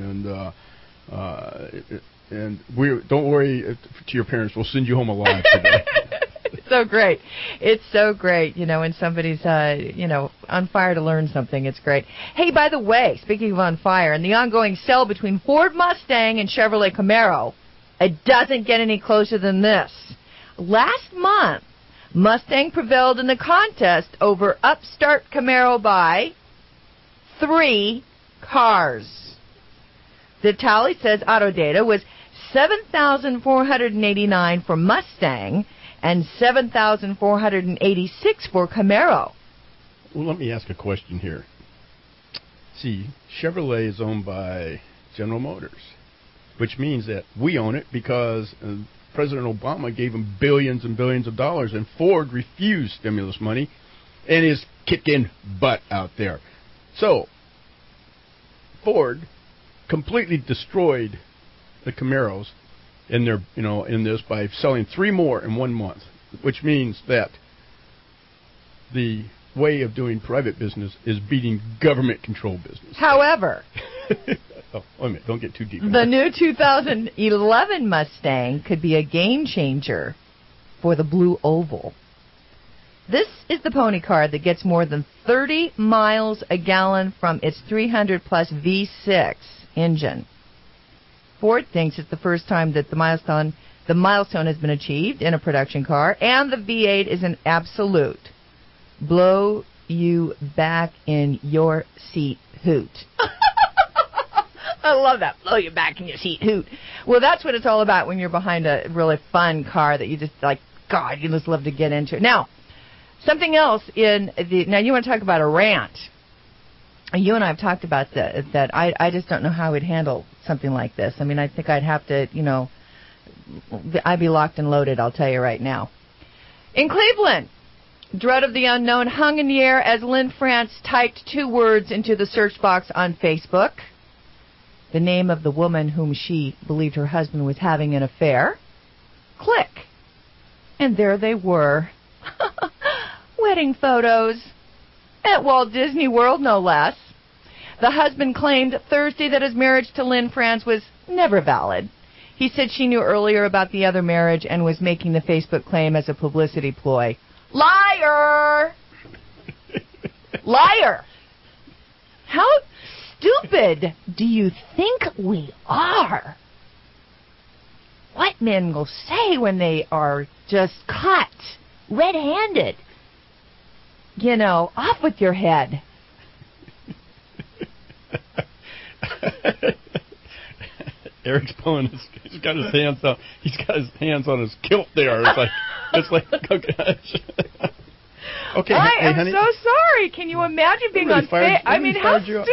and don't worry to your parents. We'll send you home alive today.
So great. It's so great, you know, when somebody's, on fire to learn something. It's great. Hey, by the way, speaking of on fire, in the ongoing sell between Ford Mustang and Chevrolet Camaro, it doesn't get any closer than this. Last month, Mustang prevailed in the contest over upstart Camaro by 3 cars. The tally says Autodata was $7,489 for Mustang and $7,486 for Camaro.
Well, let me ask a question here. See, Chevrolet is owned by General Motors, which means that we own it because President Obama gave them billions and billions of dollars, and Ford refused stimulus money and is kicking butt out there. So, Ford completely destroyed the Camaros in this by selling 3 more in 1 month, which means that the way of doing private business is beating government-controlled business.
However,
wait a minute, don't get too deep.
The new 2011 Mustang could be a game changer for the Blue Oval. This is the pony car that gets more than 30 miles a gallon from its 300-plus V6 engine. Ford thinks it's the first time that the milestone has been achieved in a production car, and the V8 is an absolute blow you back in your seat hoot. I love that. Blow you back in your seat hoot. Well, that's what it's all about when you're behind a really fun car that you just like, God, you just love to get into. Now, something else now you want to talk about a rant. You and I have talked about that I just don't know how we'd handle something like this. I mean, I think I'd have to, I'd be locked and loaded, I'll tell you right now. In Cleveland, dread of the unknown hung in the air as Lynn France typed 2 words into the search box on Facebook. The name of the woman whom she believed her husband was having an affair. Click. And there they were. Wedding photos. At Walt Disney World, no less. The husband claimed Thursday that his marriage to Lynn France was never valid. He said she knew earlier about the other marriage and was making the Facebook claim as a publicity ploy. Liar! Liar! How stupid do you think we are? What men will say when they are just caught red-handed? Off with your head.
Eric's pulling he's got his hands up. He's got his hands on his kilt there. It's like oh gosh. Okay,
I
hey,
am
honey.
so sorry. Can you imagine being on Facebook? I mean, how stupid.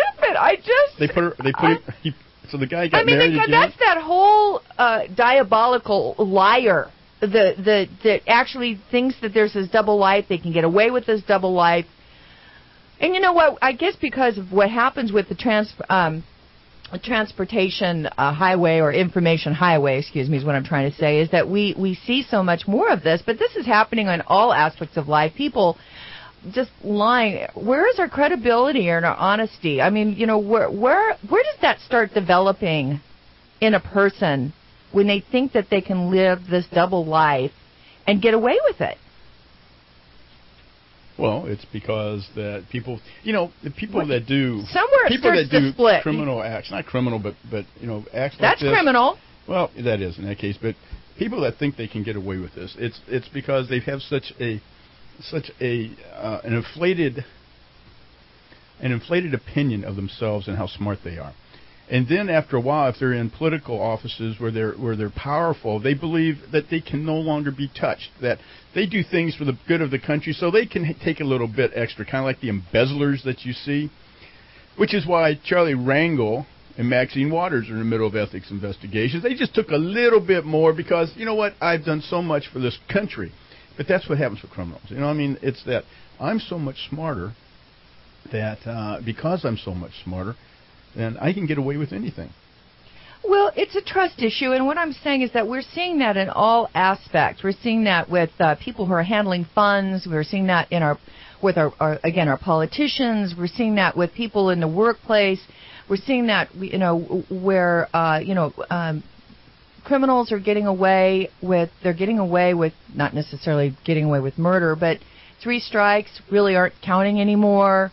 So the guy got married again?
That's that whole diabolical liar that actually thinks that there's this double life. They can get away with this double life. And you know what? I guess because of what happens with the transportation highway, or information highway, excuse me, is what I'm trying to say, is that we see so much more of this. But this is happening on all aspects of life. People just lying. Where is our credibility and our honesty? I mean, where does that start developing in a person when they think that they can live this double life and get away with it?
Well, it's because that people, the people that do
somewhere
people
it starts
that do
to split.
criminal acts, not criminal, but acts like
that's
this.
Criminal.
Well, that is in that case, but people that think they can get away with this, it's because they have such an inflated opinion of themselves and how smart they are. And then after a while, if they're in political offices where they're powerful, they believe that they can no longer be touched, that they do things for the good of the country, so they can take a little bit extra, kind of like the embezzlers that you see, which is why Charlie Rangel and Maxine Waters are in the middle of ethics investigations. They just took a little bit more because, you know what, I've done so much for this country. But that's what happens with criminals. It's that I'm so much smarter that because I'm so much smarter, then I can get away with anything.
Well, it's a trust issue, and what I'm saying is that we're seeing that in all aspects. We're seeing that with people who are handling funds. We're seeing that with our politicians. We're seeing that with people in the workplace. We're seeing that where criminals are getting away with not necessarily getting away with murder, but 3 strikes really aren't counting anymore.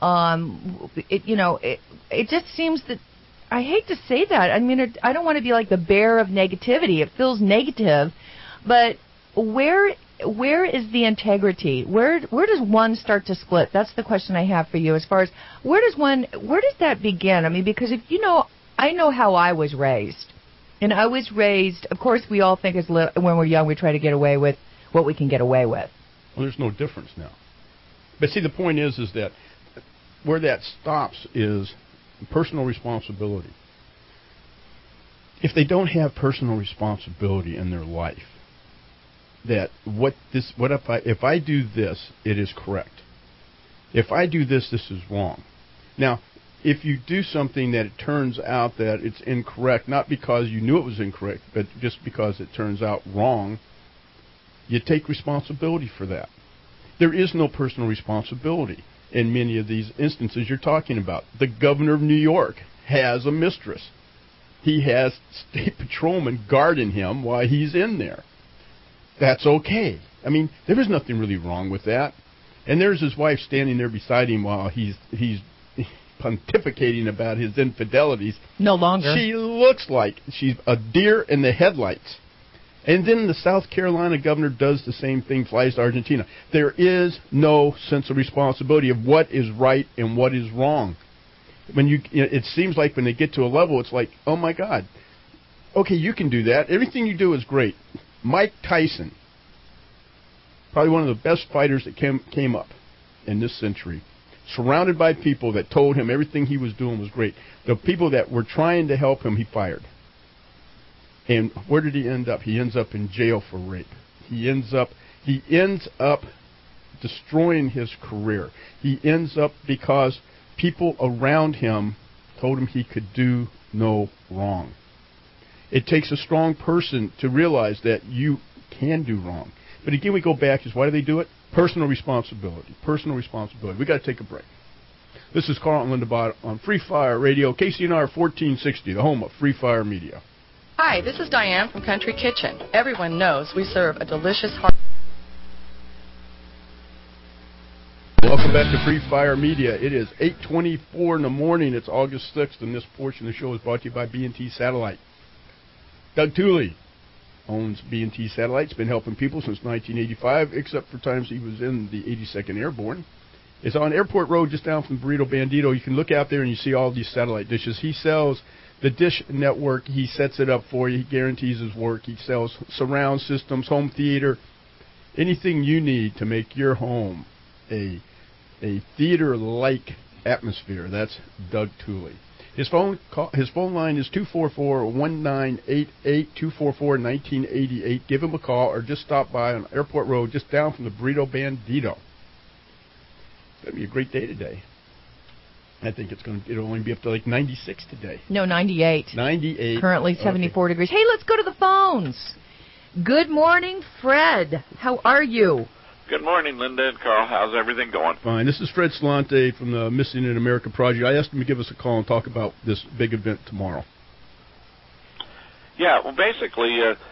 It just seems that, I hate to say that. I mean, I don't want to be like the bear of negativity. It feels negative, but where is the integrity? Where does one start to split? That's the question I have for you. As far as where does that begin? I mean, because I know how I was raised, and I was raised. Of course, we all think when we're young, we try to get away with what we can get away with.
Well, there's no difference now. But see, the point is that where that stops is personal responsibility. If they don't have personal responsibility in their life, that if I do this, it is correct. If I do this, this is wrong. Now, if you do something that it turns out that it's incorrect, not because you knew it was incorrect, but just because it turns out wrong, you take responsibility for that. There is no personal responsibility in many of these instances you're talking about. The governor of New York has a mistress. He has state patrolmen guarding him while he's in there. That's okay. I mean, there was nothing really wrong with that. And there's his wife standing there beside him while he's pontificating about his infidelities.
No longer.
She looks like she's a deer in the headlights. And then the South Carolina governor does the same thing, flies to Argentina. There is no sense of responsibility of what is right and what is wrong. It seems like when they get to a level, it's like, oh my God, okay, you can do that. Everything you do is great. Mike Tyson, probably one of the best fighters that came up in this century, surrounded by people that told him everything he was doing was great. The people that were trying to help him, he fired. And where did he end up? He ends up in jail for rape. He ends up destroying his career. He ends up because people around him told him he could do no wrong. It takes a strong person to realize that you can do wrong. But again, we go back is why do they do it? Personal responsibility. Personal responsibility. We got to take a break. This is Carlton Lindebott on Free Fire Radio, KCNR 1460, the home of Free Fire Media.
Hi, this is Diane from Country Kitchen. Everyone knows we serve a delicious heart.
Welcome back to Free Fire Media. It is 8:24 in the morning. It's August 6th, and this portion of the show is brought to you by B&T Satellite. Doug Tooley owns B&T Satellite. He's been helping people since 1985, except for times he was in the 82nd Airborne. It's on Airport Road, just down from Burrito Bandito. You can look out there and you see all these satellite dishes. He sells the dish network. He sets it up for you. He guarantees his work. He sells surround systems, home theater, anything you need to make your home a theater-like atmosphere. That's Doug Tooley. His phone line is 244-1988, 244-1988. Give him a call or just stop by on Airport Road, just down from the Burrito Bandito. It's going to be a great day today. I think it'll only be up to like 96 today.
No, 98.
98.
Currently 74 degrees. Hey, let's go to the phones. Good morning, Fred. How are you?
Good morning, Linda and Carl. How's everything going?
Fine. This is Fred Salante from the Missing in America Project. I asked him to give us a call and talk about this big event tomorrow.
Yeah, well, basically,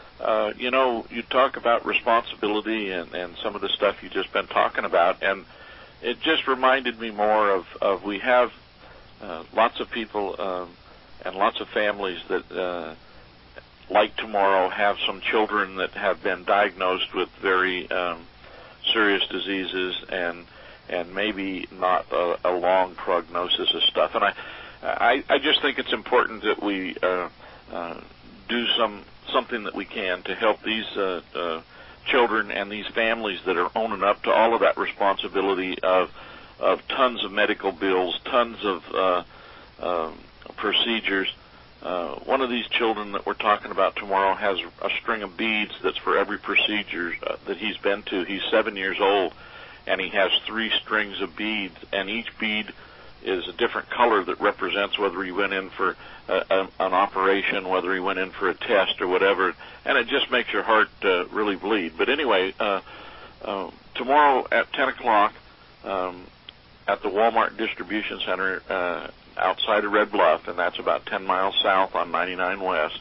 you talk about responsibility and some of the stuff you've just been talking about, and it just reminded me more of we have lots of people and lots of families that, like tomorrow, have some children that have been diagnosed with very serious diseases and maybe not a long prognosis of stuff. And I just think it's important that we do something that we can to help these children and these families that are owning up to all of that responsibility of tons of medical bills, tons of procedures. One of these children that we're talking about tomorrow has a string of beads that's for every procedure that he's been to. He's 7 years old, and he has 3 strings of beads, and each bead is a different color that represents whether he went in for an operation, whether he went in for a test or whatever, and it just makes your heart really bleed. But anyway, tomorrow at 10 o'clock at the Walmart Distribution Center outside of Red Bluff, and that's about 10 miles south on 99 West,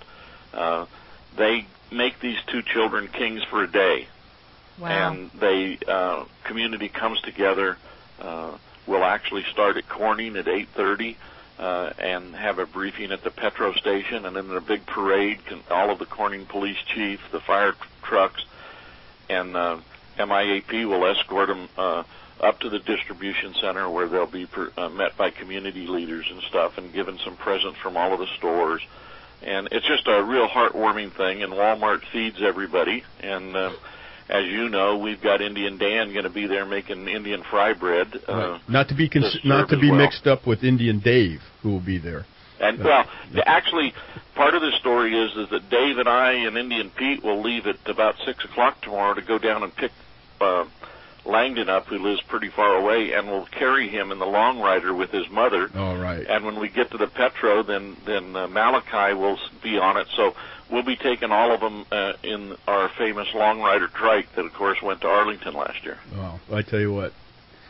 they make these 2 children kings for a day.
Wow.
And community comes together. We'll actually start at Corning at 8:30 and have a briefing at the Petro station, and then a big parade. All of the Corning police chief, the fire trucks, and MIAP will escort them up to the distribution center where they'll be met by community leaders and stuff and given some presents from all of the stores. And it's just a real heartwarming thing, and Walmart feeds everybody. And as you know, we've got Indian Dan going to be there making Indian fry bread.
Right. Not to be mixed up with Indian Dave, who will be there.
And actually, part of the story is that Dave and I and Indian Pete will leave at about 6 o'clock tomorrow to go down and pick Langdon up, who lives pretty far away, and we'll carry him in the Long Rider with his mother.
All right.
And when we get to the Petro, then Malachi will be on it. So we'll be taking all of them in our famous Long Rider trike that, of course, went to Arlington last year.
Wow. I tell you what.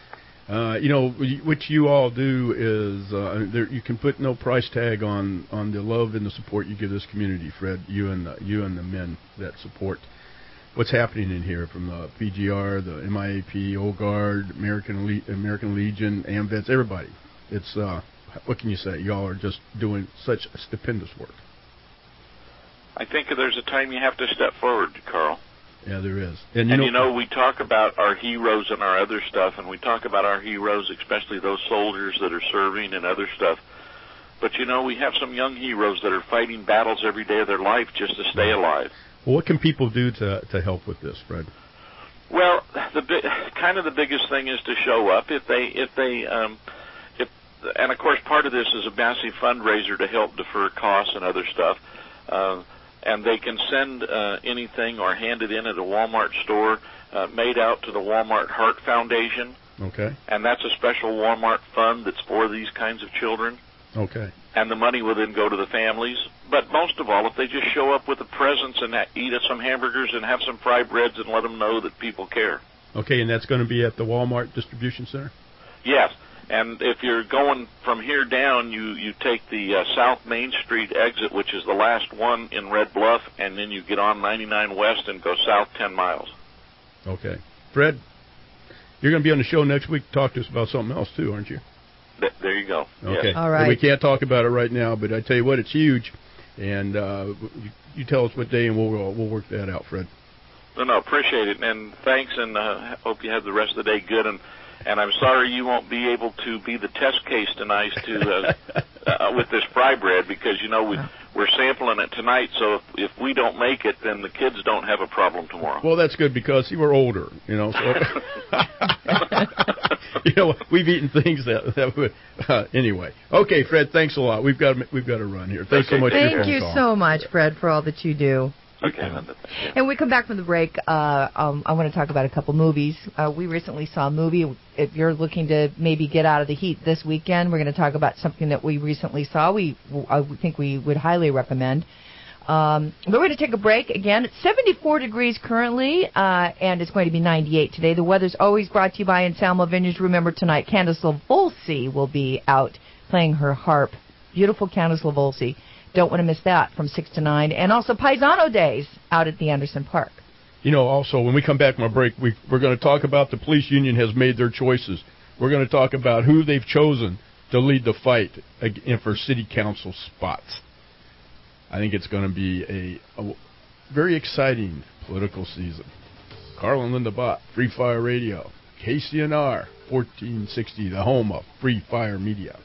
What you all do is you can put no price tag on the love and the support you give this community, Fred. You and the men that support what's happening in here from the PGR, the MIAP, Old Guard, American Legion, AMVETS, everybody. It's what can you say? Y'all are just doing such stupendous work.
I think there's a time you have to step forward, Carl.
Yeah, there is.
And we talk about our heroes and our other stuff, and we talk about our heroes, especially those soldiers that are serving and other stuff. But, we have some young heroes that are fighting battles every day of their life just to stay alive.
Well, what can people do to help with this, Fred?
Well, the biggest thing is to show up. And of course, part of this is a massive fundraiser to help defer costs and other stuff. And they can send anything or hand it in at a Walmart store made out to the Walmart Heart Foundation.
Okay.
And that's a special Walmart fund that's for these kinds of children.
Okay.
And the money will then go to the families. But most of all, if they just show up with a presence and eat some hamburgers and have some fried breads and let them know that people care.
Okay, and that's going to be at the Walmart Distribution Center?
Yes. And if you're going from here down, you take the South Main Street exit, which is the last one in Red Bluff, and then you get on 99 West and go south 10 miles.
Okay. Fred, you're going to be on the show next week to talk to us about something else, too, aren't you?
There you go.
Okay.
Yes.
All right.
And we can't talk about it right now, but I tell you what, it's huge. And you tell us what day, and we'll work that out, Fred.
No, appreciate it. And thanks, and hope you have the rest of the day good. And I'm sorry you won't be able to be the test case tonight with this fry bread because, we're sampling it tonight. So if we don't make it, then the kids don't have a problem tomorrow.
Well, that's good because we're older, So we've eaten things that would anyway. Okay, Fred, thanks a lot. We've got to run here. Thanks so much.
Thank
for your phone
you
call.
so much, Fred, for all that you do.
Okay.
And we come back from the break. I want to talk about a couple movies. We recently saw a movie. If you're looking to maybe get out of the heat this weekend, we're going to talk about something that we recently saw. I think we would highly recommend. But we're going to take a break again. It's 74 degrees currently, and it's going to be 98 today. The weather's always brought to you by Anselmo Vineyards. Remember tonight, Candace LaVolsi will be out playing her harp. Beautiful Candace LaVolsi. Don't want to miss that from 6 to 9. And also Paisano Days out at the Anderson Park.
Also, when we come back from our break, we're going to talk about the police union has made their choices. We're going to talk about who they've chosen to lead the fight for city council spots. I think it's going to be a very exciting political season. Carl and Linda Bott, Free Fire Radio, KCNR, 1460, the home of Free Fire Media.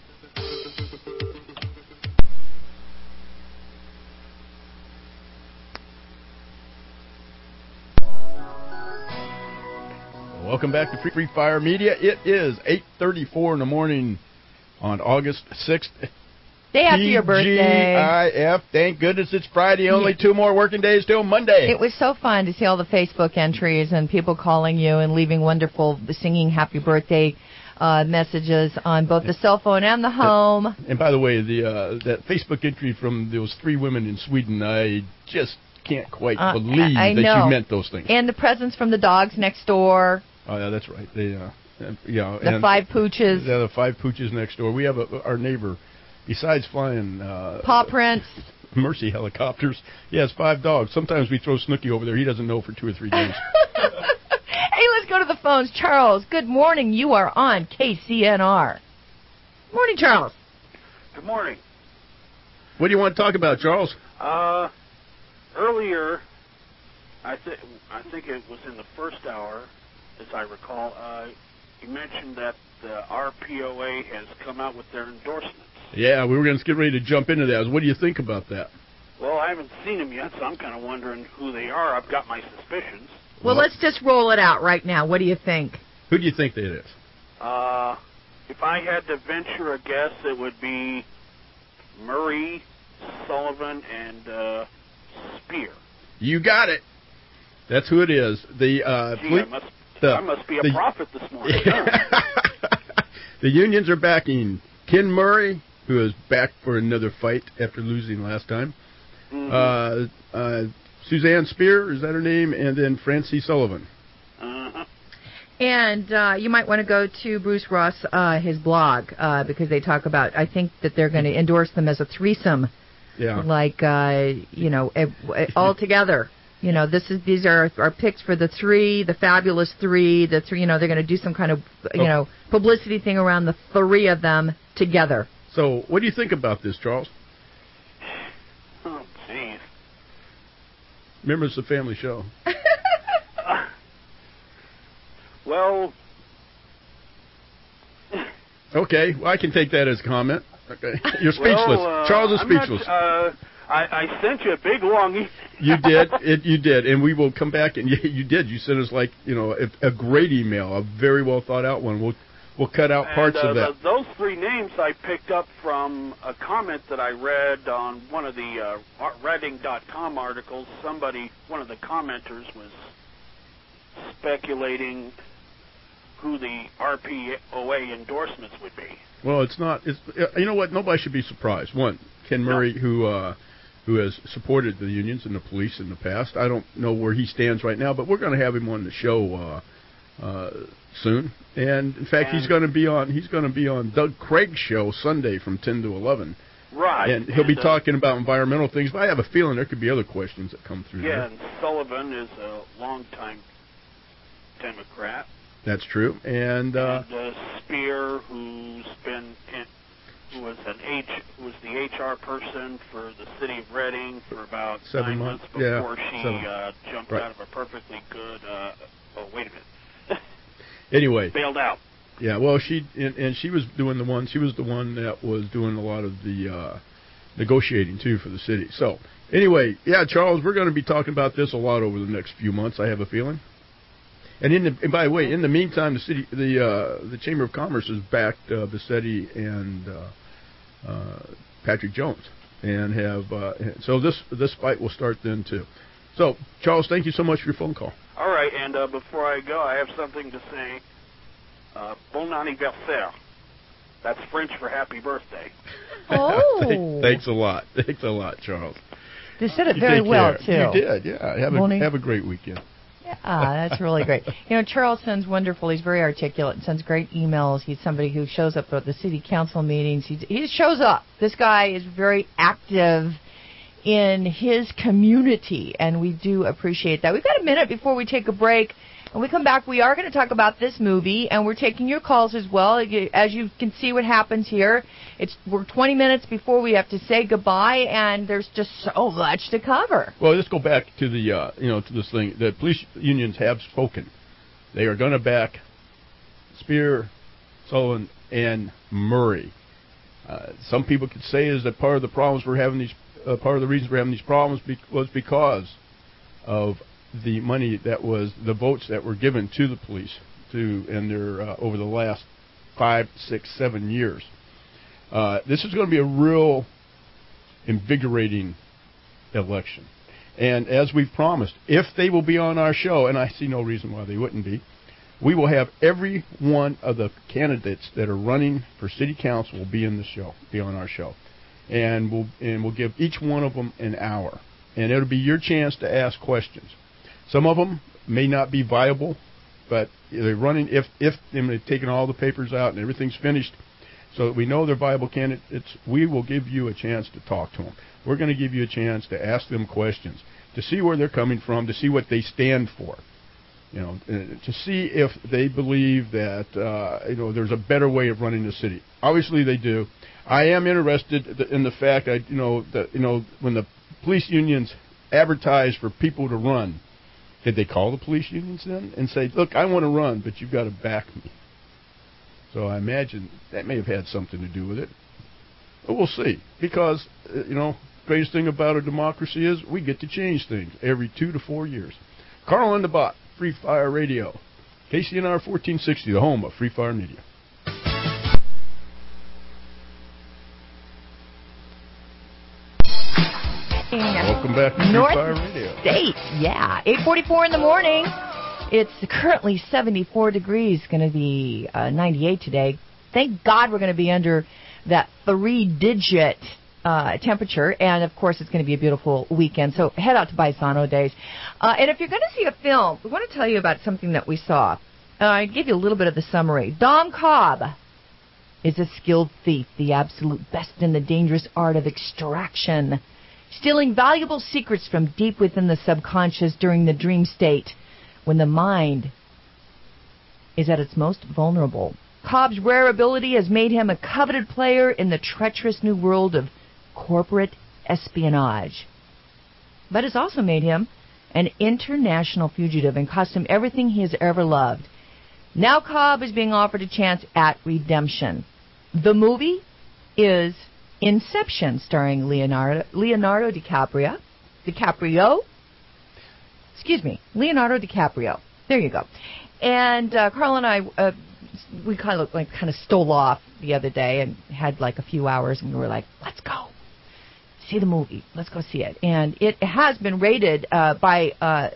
Welcome back to Free Fire Media. It is 8:34 in the morning on August 6th.
Day after your birthday.
TGIF. Thank goodness it's Friday. Only 2 more working days till Monday.
It was so fun to see all the Facebook entries and people calling you and leaving wonderful singing happy birthday messages on both the cell phone and the home.
And by the way, that Facebook entry from those 3 women in Sweden, I just can't quite believe that you meant those things.
And the presents from the dogs next door.
Oh, yeah, that's right. The
5 pooches.
Yeah, the 5 pooches next door. We have our neighbor, besides flying
paw prints,
Mercy helicopters, he has 5 dogs. Sometimes we throw Snooky over there. He doesn't know for 2 or 3 days.
Hey, let's go to the phones. Charles, good morning. You are on KCNR. Morning, Charles.
Good morning.
What do you want to talk about, Charles?
Earlier, I think it was in the first hour, as I recall, you mentioned that the RPOA has come out with their endorsements.
Yeah, we were going to get ready to jump into that. What do you think about that?
Well, I haven't seen them yet, so I'm kind of wondering who they are. I've got my suspicions.
Well, let's just roll it out right now. What do you think?
Who do you think that is?
If I had to venture a guess, it would be Murray, Sullivan, and Spear.
You got it. That's who it is.
I must be a prophet this morning.
The unions are backing Ken Murray, who is back for another fight after losing last time. Mm-hmm. Suzanne Spear, is that her name? And then Francie Sullivan.
Uh-huh.
And you might want to go to Bruce Ross, his blog, because they talk about, I think that they're going to endorse them as a threesome.
Yeah.
Like, all together. These are our picks for the fabulous three. They're going to do some kind of publicity thing around the three of them together.
So, what do you think about this, Charles?
Oh, jeez.
Remember, it's a family show.
Well.
Okay, well, I can take that as a comment. Okay, you're speechless. Charles is speechless.
I sent you a big long email.
You did. You did, and we will come back. And you did. You sent us a great email, a very well thought out one. We'll cut out parts of that.
Those three names I picked up from a comment that I read on one of the Redding.com articles. One of the commenters was speculating who the RPOA endorsements would be.
Well, it's not. You know what? Nobody should be surprised. One, Ken Murray, who has supported the unions and the police in the past. I don't know where he stands right now, but we're going to have him on the show soon. And in fact, he's going to be on Doug Craig's show Sunday from 10 to 11.
Right.
And he'll be talking about environmental things, but I have a feeling there could be other questions that come through there.
Yeah, and Sullivan is a longtime Democrat.
That's true. And
Spear, who was the HR person for the city of Reading for about
7
months before she jumped out of a perfectly good. Wait a minute.
Anyway,
bailed out.
Yeah, well, she was doing the one. She was the one that was doing a lot of the negotiating too for the city. So anyway, yeah, Charles, we're going to be talking about this a lot over the next few months. I have a feeling. And by the way, in the meantime, the Chamber of Commerce has backed Bassetti and Patrick Jones, and so this fight will start then too. So, Charles, thank you so much for your phone call.
All right, and before I go, I have something to say. Bon anniversaire. That's French for happy birthday.
Oh.
Thanks a lot. Thanks a lot, Charles.
You said it very well, too.
You did, yeah. Have a great weekend.
Yeah, that's really great. Charles sounds wonderful. He's very articulate and sends great emails. He's somebody who shows up at the city council meetings. He shows up. This guy is very active in his community, and we do appreciate that. We've got a minute before we take a break. When we come back, we are going to talk about this movie, and we're taking your calls as well. As you can see what happens here, we're 20 minutes before we have to say goodbye, and there's just so much to cover.
Well, let's go back to the to this thing. The police unions have spoken. They are going to back Spear, Sullivan, and Murray. Some people could say is that part of the problems we're having part of the reasons we're having these problems was because of the money the votes that were given to the police and their over the last 5, 6, 7 years. This is going to be a real invigorating election. And as we've promised, if they will be on our show, and I see no reason why they wouldn't be, we will have every one of the candidates that are running for city council will be on our show. And we'll give each one of them an hour. And it'll be your chance to ask questions. Some of them may not be viable, but they're running if they've taken all the papers out and everything's finished, so that we know they're viable candidates. We will give you a chance to talk to them. We're going to give you a chance to ask them questions, to see where they're coming from, to see what they stand for, to see if they believe that there's a better way of running the city. Obviously, they do. I am interested in the fact that when the police unions advertise for people to run. Did they call the police unions then and say, look, I want to run, but you've got to back me? So I imagine that may have had something to do with it. But we'll see. Because, greatest thing about a democracy is we get to change things every 2 to 4 years. Carl Underbot, Free Fire Radio. KCNR 1460, the home of Free Fire Media. Welcome back to
North
Fire Radio.
State, yeah. 8:44 in the morning. It's currently 74 degrees. Going to be 98 today. Thank God we're going to be under that 3-digit temperature. And, of course, it's going to be a beautiful weekend. So head out to Baisano Days. And if you're going to see a film, we want to tell you about something that we saw. I gave you a little bit of the summary. Dom Cobb is a skilled thief, the absolute best in the dangerous art of extraction. stealing valuable secrets from deep within the subconscious during the dream state when the mind is at its most vulnerable. Cobb's rare ability has made him a coveted player in the treacherous new world of corporate espionage, but has also made him an international fugitive and cost him everything he has ever loved. Now Cobb is being offered a chance at redemption. The movie is Inception, starring Leonardo DiCaprio. Leonardo DiCaprio. There you go. And Carl and I, we kind of stole off the other day and had like a few hours, and we were like, let's go see the movie. Let's go see it. And it has been rated when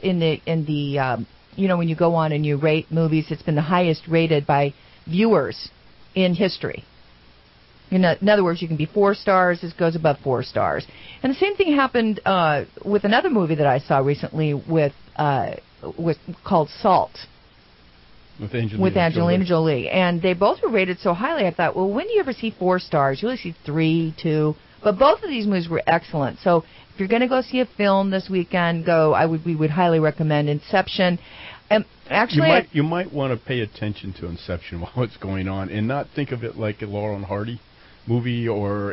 you go on and you rate movies, it's been the highest rated by viewers in history. In other words, you can be 4 stars. This goes above 4 stars. And the same thing happened with another movie that I saw recently called Salt.
With Angelina
Jolie. And they both were rated so highly, I thought, well, when do you ever see 4 stars? You only see 3, 2. But both of these movies were excellent. So if you're going to go see a film this weekend, we would highly recommend Inception. Actually,
you might want to pay attention to Inception while it's going on, and not think of it like a Laurel and Hardy movie or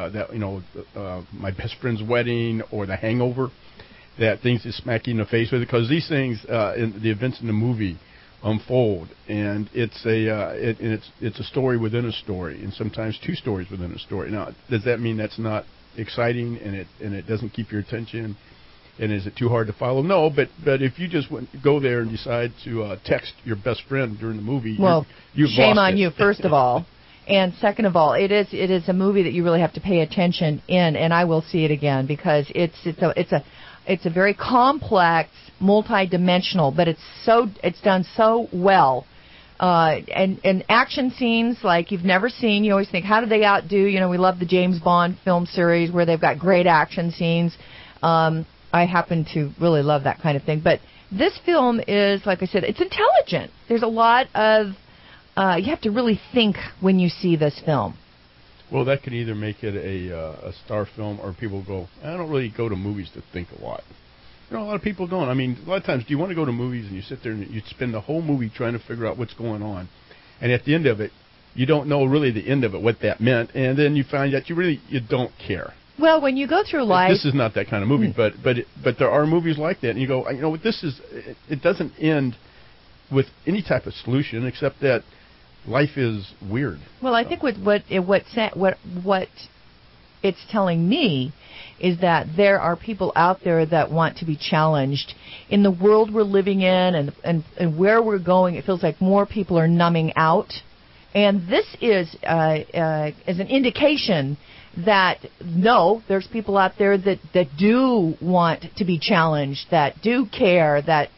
My Best Friend's Wedding or The Hangover, that things just smack you in the face with it, because these things, the events in the movie unfold, and it's a story within a story, and sometimes 2 stories within a story. Now, does that mean that's not exciting and it doesn't keep your attention? And is it too hard to follow? No, but if you just go there and decide to text your best friend during the movie, you've
shame
lost
on you, first of all. And second of all, it is a movie that you really have to pay attention in, and I will see it again, because it's a very complex, multi-dimensional, but it's done so well. And action scenes like you've never seen. You always think, how do they outdo? We love the James Bond film series where they've got great action scenes. I happen to really love that kind of thing. But this film is, like I said, it's intelligent. There's a lot of, you have to really think when you see this film.
Well, that could either make it a star film, or people go, I don't really go to movies to think a lot. A lot of people don't. I mean, a lot of times, do you want to go to movies and you sit there and you spend the whole movie trying to figure out what's going on, and at the end of it, you don't know really the end of it, what that meant, and then you find out you don't care.
Well, when you go through life,
this is not that kind of movie, but there are movies like that, and you go, this is. It doesn't end with any type of solution except that life is weird.
Well, I think what it's telling me is that there are people out there that want to be challenged in the world we're living in, and where we're going. It feels like more people are numbing out, and this is an indication that no, there's people out there that do want to be challenged, that do care, that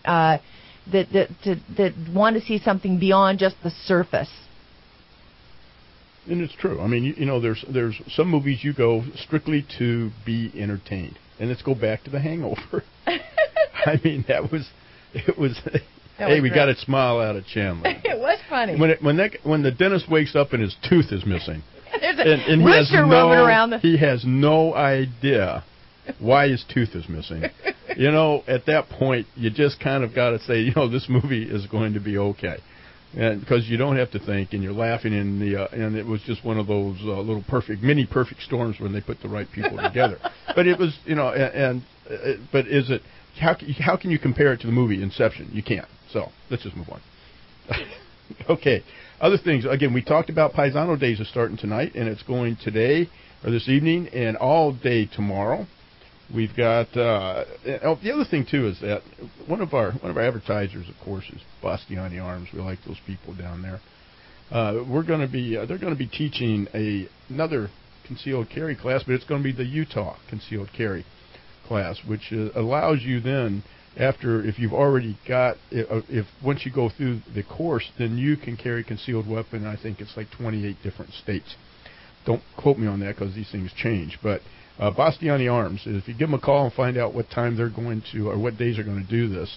want to see something beyond just the surface.
And it's true. I mean, there's some movies you go strictly to be entertained, and let's go back to The Hangover. I mean, it was. Hey, we got to smile out of Chandler.
It was funny.
When the dentist wakes up and his tooth is missing.
There's a rooster roaming around.
He has no idea why his tooth is missing. At that point, you just kind of got to say, this movie is going to be okay, and because you don't have to think, and you're laughing, and it was just one of those little mini perfect storms when they put the right people together. But it was, but is it? How can you compare it to the movie Inception? You can't. So let's just move on. Okay. Other things, again, we talked about Paisano Days is starting tonight, and it's going today or this evening and all day tomorrow. We've got the other thing too is that one of our advertisers, of course, is Bastiani Arms. We like those people down there. They're going to be teaching another concealed carry class, but it's going to be the Utah concealed carry class, which allows you then, if you've already got, once you go through the course, then you can carry concealed weapon. I think it's like 28 different states. Don't quote me on that because these things change. But Bastiani Arms, if you give them a call and find out what time they're going to, or what days they're going to do this,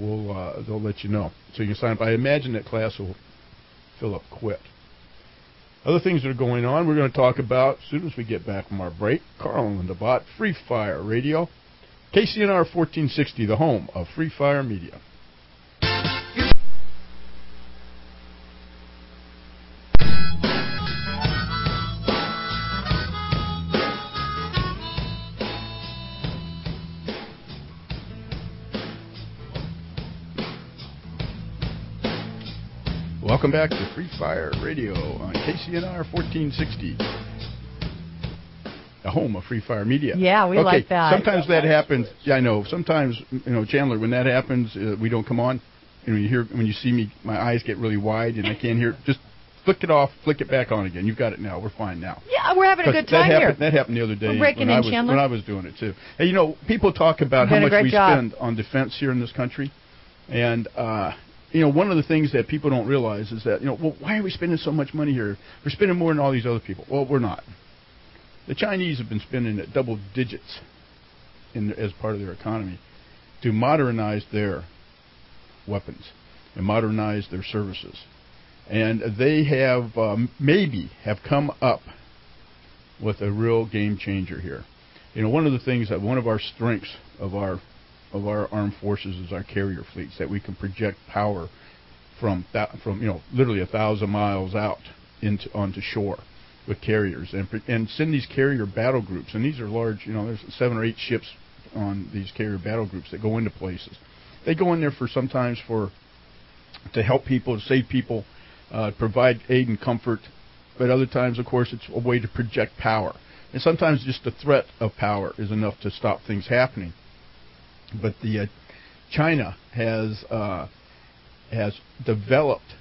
they'll let you know. So you can sign up. I imagine that class will fill up quick. Other things that are going on, we're going to talk about as soon as we get back from our break. Carl and Linda Free Fire Radio. KCNR 1460, the home of Free Fire Media. Welcome back to Free Fire Radio on KCNR 1460, the home of Free Fire Media.
Yeah, we like that.
Sometimes that happens. Yeah, I know. Sometimes, Chandler, when that happens, we don't come on. When you see me, my eyes get really wide and I can't hear. Just flick it off, flick it back on again. You've got it now. We're fine now.
Yeah, we're having a good time here.
That happened the other day
when
I was doing it too. Hey, people talk about how much we spend on defense here in this country, and one of the things that people don't realize is that, why are we spending so much money here? We're spending more than all these other people. Well, we're not. The Chinese have been spending at double digits as part of their economy to modernize their weapons and modernize their services. And they have maybe have come up with a real game changer here. One of the things that one of our strengths of our armed forces is our carrier fleets, that we can project power from literally 1,000 miles out onto shore with carriers and send these carrier battle groups. And these are large, there's 7 or 8 ships on these carrier battle groups that go into places. They go in there to help people, to save people, provide aid and comfort. But other times, of course, it's a way to project power. And sometimes just the threat of power is enough to stop things happening. But China has developed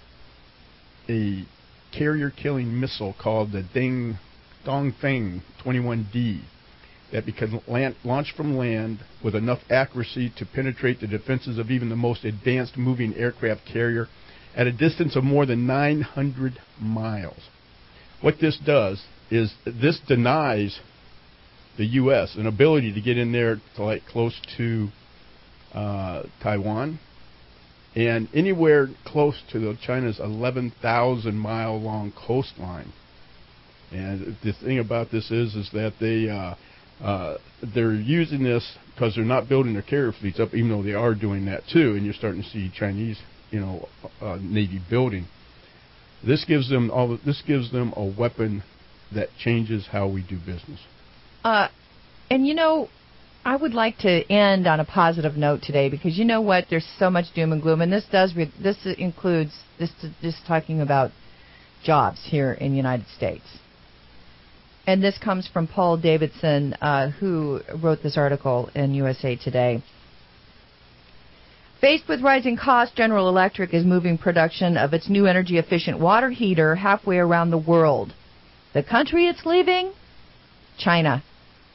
a carrier-killing missile called the Dongfeng 21D that can launch from land with enough accuracy to penetrate the defenses of even the most advanced moving aircraft carrier at a distance of more than 900 miles. What this does is this denies the U.S. an ability to get in there to close to Taiwan and anywhere close to China's 11,000 mile long coastline. And the thing about this is that they're using this because they're not building their carrier fleets up, even though they are doing that too. And you're starting to see Chinese, Navy building. This gives them a weapon that changes how we do business.
I would like to end on a positive note today because you know what? There's so much doom and gloom, and this includes talking about jobs here in the United States. And this comes from Paul Davidson, who wrote this article in USA Today. Faced with rising costs, General Electric is moving production of its new energy-efficient water heater halfway around the world. The country it's leaving? China.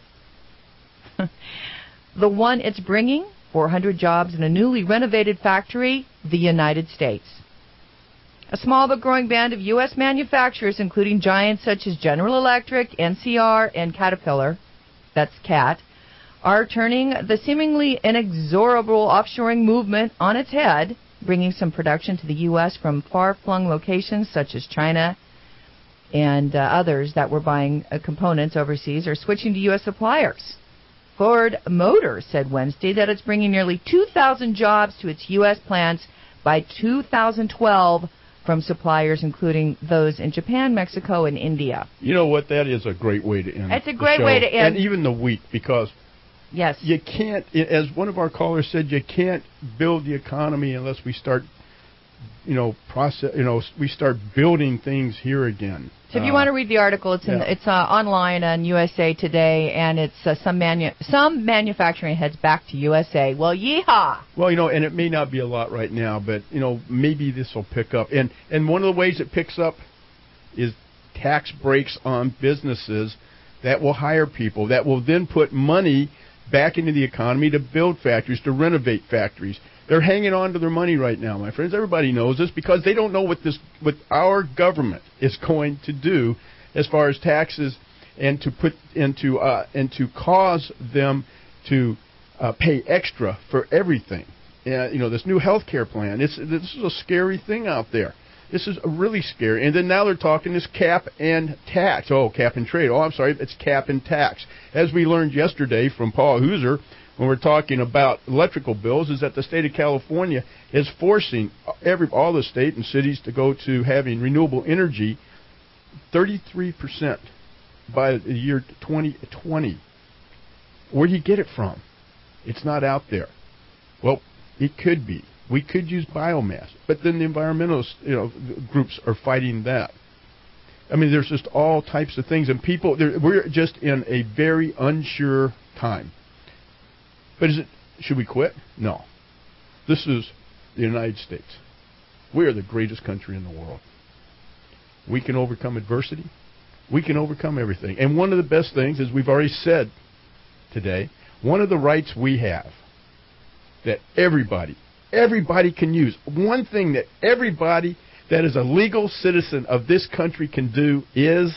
The one it's bringing, 400 jobs in a newly renovated factory, the United States. A small but growing band of U.S. manufacturers, including giants such as General Electric, NCR, and Caterpillar, that's CAT, are turning the seemingly inexorable offshoring movement on its head, bringing some production to the U.S. from far-flung locations such as China and others that were buying components overseas are switching to U.S. suppliers. Ford Motor said Wednesday that it's bringing nearly 2,000 jobs to its U.S. plants by 2012 from suppliers including those in Japan, Mexico, and India.
You know what? That is a great way to end.
It's a great way to end.
And even the week, because
yes,
you can't, as one of our callers said, you can't build the economy unless we start, we start building things here again.
So if you want to read the article, it's online on USA Today, and it's some manufacturing heads back to USA. Well, yeehaw!
Well, and it may not be a lot right now, but maybe this will pick up. And one of the ways it picks up is tax breaks on businesses that will hire people, that will then put money back into the economy to build factories, to renovate factories. They're hanging on to their money right now, my friends. Everybody knows this because they don't know what our government is going to do as far as taxes and to put into and to cause them to pay extra for everything. This new health care plan. This is a scary thing out there. This is really scary. And then now they're talking this cap and tax. Oh, cap and trade. Oh, I'm sorry, it's cap and tax. As we learned yesterday from Paul Hooser, when we're talking about electrical bills, is that the state of California is forcing all the state and cities to go to having renewable energy 33% by the year 2020. Where do you get it from? It's not out there. Well, it could be. We could use biomass, but then the environmentalist groups are fighting that. I mean, there's just all types of things, and we're just in a very unsure time. But should we quit? No. This is the United States. We are the greatest country in the world. We can overcome adversity. We can overcome everything. And one of the best things, as we've already said today, one of the rights we have that everybody can use, one thing that everybody that is a legal citizen of this country can do is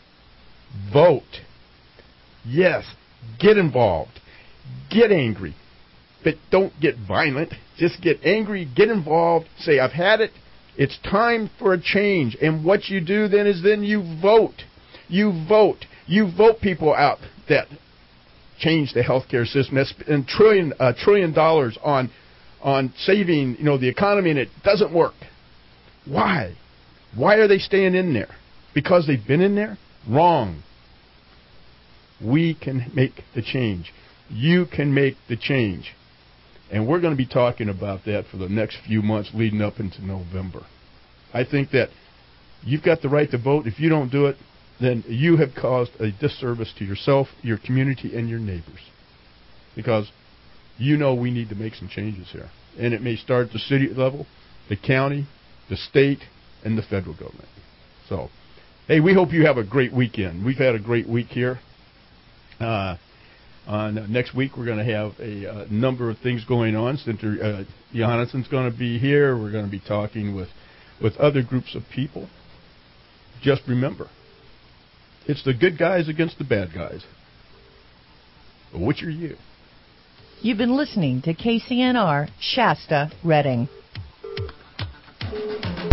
vote. Yes, get involved. Get angry. But don't get violent. Just get angry, get involved, say, I've had it. It's time for a change. And what you do then is you vote. You vote. You vote people out that change the healthcare system. That's spend $1 trillion on saving, the economy, and it doesn't work. Why? Why are they staying in there? Because they've been in there? Wrong. We can make the change. You can make the change. And we're going to be talking about that for the next few months leading up into November. I think that you've got the right to vote. If you don't do it, then you have caused a disservice to yourself, your community, and your neighbors. Because we need to make some changes here. And it may start at the city level, the county, the state, and the federal government. So, hey, we hope you have a great weekend. We've had a great week here. Next week, we're going to have a number of things going on. Senator Jonathan's going to be here. We're going to be talking with other groups of people. Just remember, it's the good guys against the bad guys. But which are you?
You've been listening to KCNR Shasta Redding.